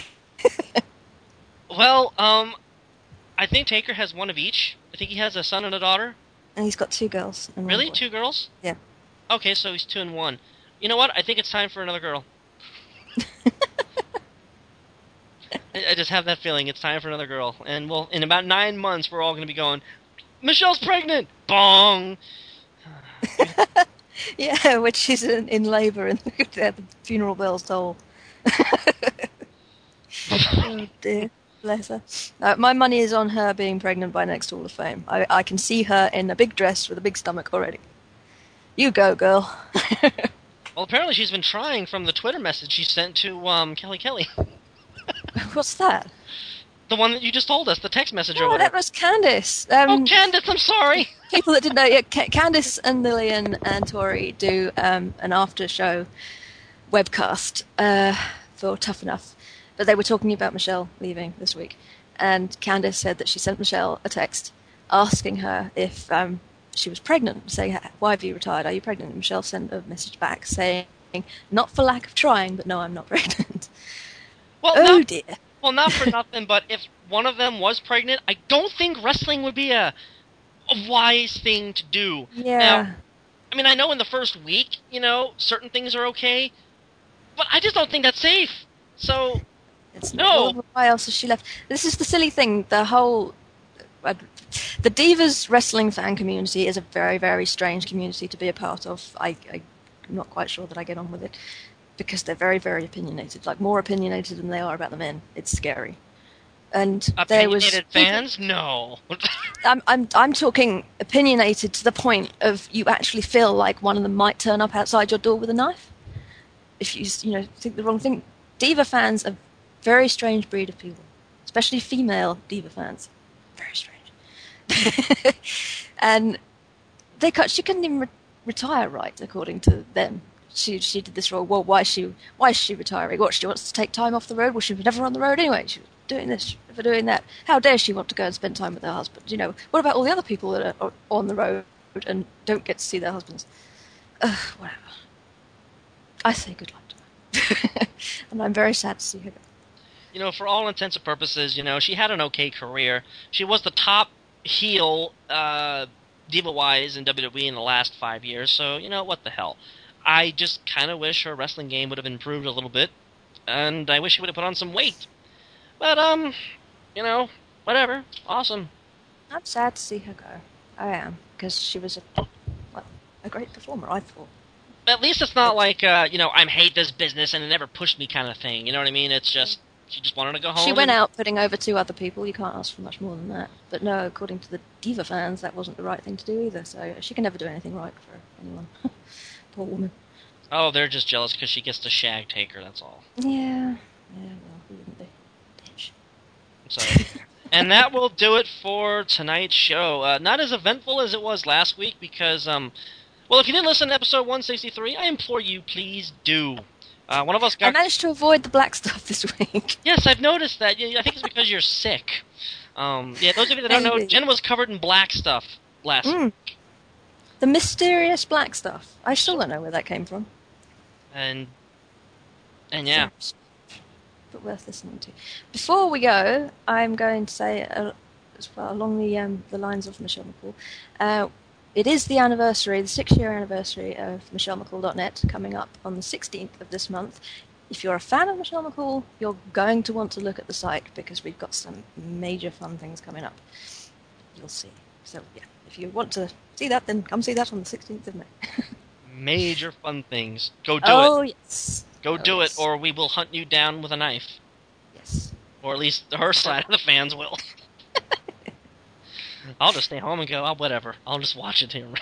Well, I think Taker has one of each. I think he has a son and a daughter. And he's got 2 girls. And 1 Really? boy. 2 girls? Yeah. Okay, so he's 2 and 1. You know what? I think it's time for another girl. I just have that feeling it's time for another girl. And well, in about 9 months, we're all going to be going, Michelle's pregnant! Bong! Yeah, when she's in labour and the funeral bells toll. Oh dear, bless her. My money is on her being pregnant by next Hall of Fame. I can see her in a big dress with a big stomach already. You go, girl. Well, apparently she's been trying from the Twitter message she sent to Kelly Kelly. What's that? The one that you just told us, the text message or Oh, whatever. that was Candice. Oh, Candace, I'm sorry! People that didn't know, yeah, Candice and Lillian and Tori do an after-show webcast for Tough Enough. But they were talking about Michelle leaving this week. And Candice said that she sent Michelle a text asking her if she was pregnant, saying, why have you retired? Are you pregnant? And Michelle sent a message back saying, not for lack of trying, but no, I'm not pregnant. Well, dear. Well, not for nothing, but if one of them was pregnant, I don't think wrestling would be a wise thing to do. Yeah. Now, I mean, I know in the first week, certain things are okay, but I just don't think that's safe. So, no. Why else has she left? This is the silly thing. The whole... the Divas wrestling fan community is a very, very strange community to be a part of. I'm not quite sure that I get on with it. Because they're very, very opinionated. Like, more opinionated than they are about the men. It's scary. And there was Opinionated fans? No. I'm talking opinionated to the point of you actually feel like one of them might turn up outside your door with a knife if you think the wrong thing. Diva fans are a very strange breed of people, especially female diva fans. Very strange. And she couldn't even retire right, according to them. She did this role. Well, why is she retiring? What, she wants to take time off the road? Well, she was never on the road anyway. She was doing this, never doing that. How dare she want to go and spend time with her husband? What about all the other people that are on the road and don't get to see their husbands? Whatever. I say good luck to her. And I'm very sad to see her go. For all intents and purposes, she had an okay career. She was the top heel, diva-wise in WWE in the last 5 years, so, what the hell. I just kind of wish her wrestling game would have improved a little bit, and I wish she would have put on some weight. But, whatever. Awesome. I'm sad to see her go. I am, because she was a great performer, I thought. At least it's not like, I hate this business and it never pushed me kind of thing. You know what I mean? It's just, she just wanted to go home. She went out putting over 2 other people. You can't ask for much more than that. But no, according to the Diva fans, that wasn't the right thing to do either. So she can never do anything right for anyone. Poor woman. Oh, they're just jealous because she gets to shag Taker, that's all. Yeah, well, who wouldn't be? Bitch. So, and that will do it for tonight's show. Not as eventful as it was last week because, well, if you didn't listen to episode 163, I implore you, please do. One of us got... I managed to avoid the black stuff this week. Yes, I've noticed that. I think it's because you're sick. Those of you that don't know, Jen was covered in black stuff last week. The mysterious black stuff. I still don't know where that came from. And yeah. But worth listening to. Before we go, I'm going to say, as well, along the lines of Michelle McCool, it is the 6-year anniversary of MichelleMcCool.net coming up on the 16th of this month. If you're a fan of Michelle McCool, you're going to want to look at the site because we've got some major fun things coming up. You'll see. So, yeah, if you want to see that, then come see that on the 16th of May. Major fun things. Go do it. Oh, yes. Go do it, or we will hunt you down with a knife. Yes. Or at least her side of the fans will. I'll just stay home and go, whatever. I'll just watch it here.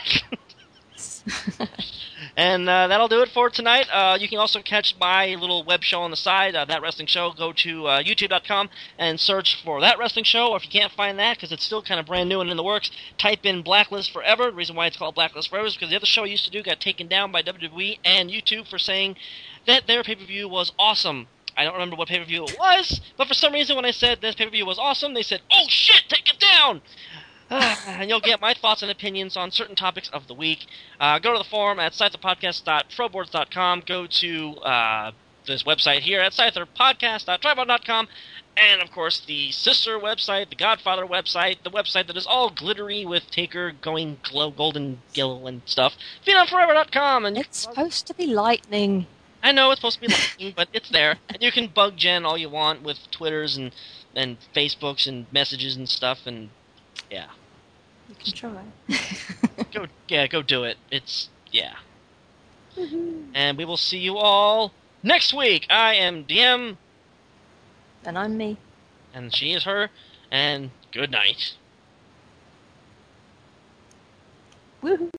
And that'll do it for tonight. You can also catch my little web show on the side, That Wrestling Show. Go to youtube.com and search for That Wrestling Show. Or if you can't find that, because it's still kind of brand new and in the works, type in Blacklist Forever. The reason why it's called Blacklist Forever is because the other show I used to do got taken down by WWE and YouTube for saying that their pay-per-view was awesome. I don't remember what pay-per-view it was, but for some reason when I said this pay-per-view was awesome, they said, oh shit, take it down! And you'll get my thoughts and opinions on certain topics of the week. Go to the forum at scytherpodcast.troboards.com. Go to this website here at scytherpodcast.tribal.com. And, of course, the sister website, the Godfather website, the website that is all glittery with Taker going golden gill and stuff, phenomforever.com. And it's supposed to be lightning. I know it's supposed to be lightning, but it's there. And you can bug Jen all you want with Twitters and Facebooks and messages and stuff, and yeah. You can try. Go do it. And we will see you all next week. I am DM. And I'm me. And she is her. And good night. Woohoo.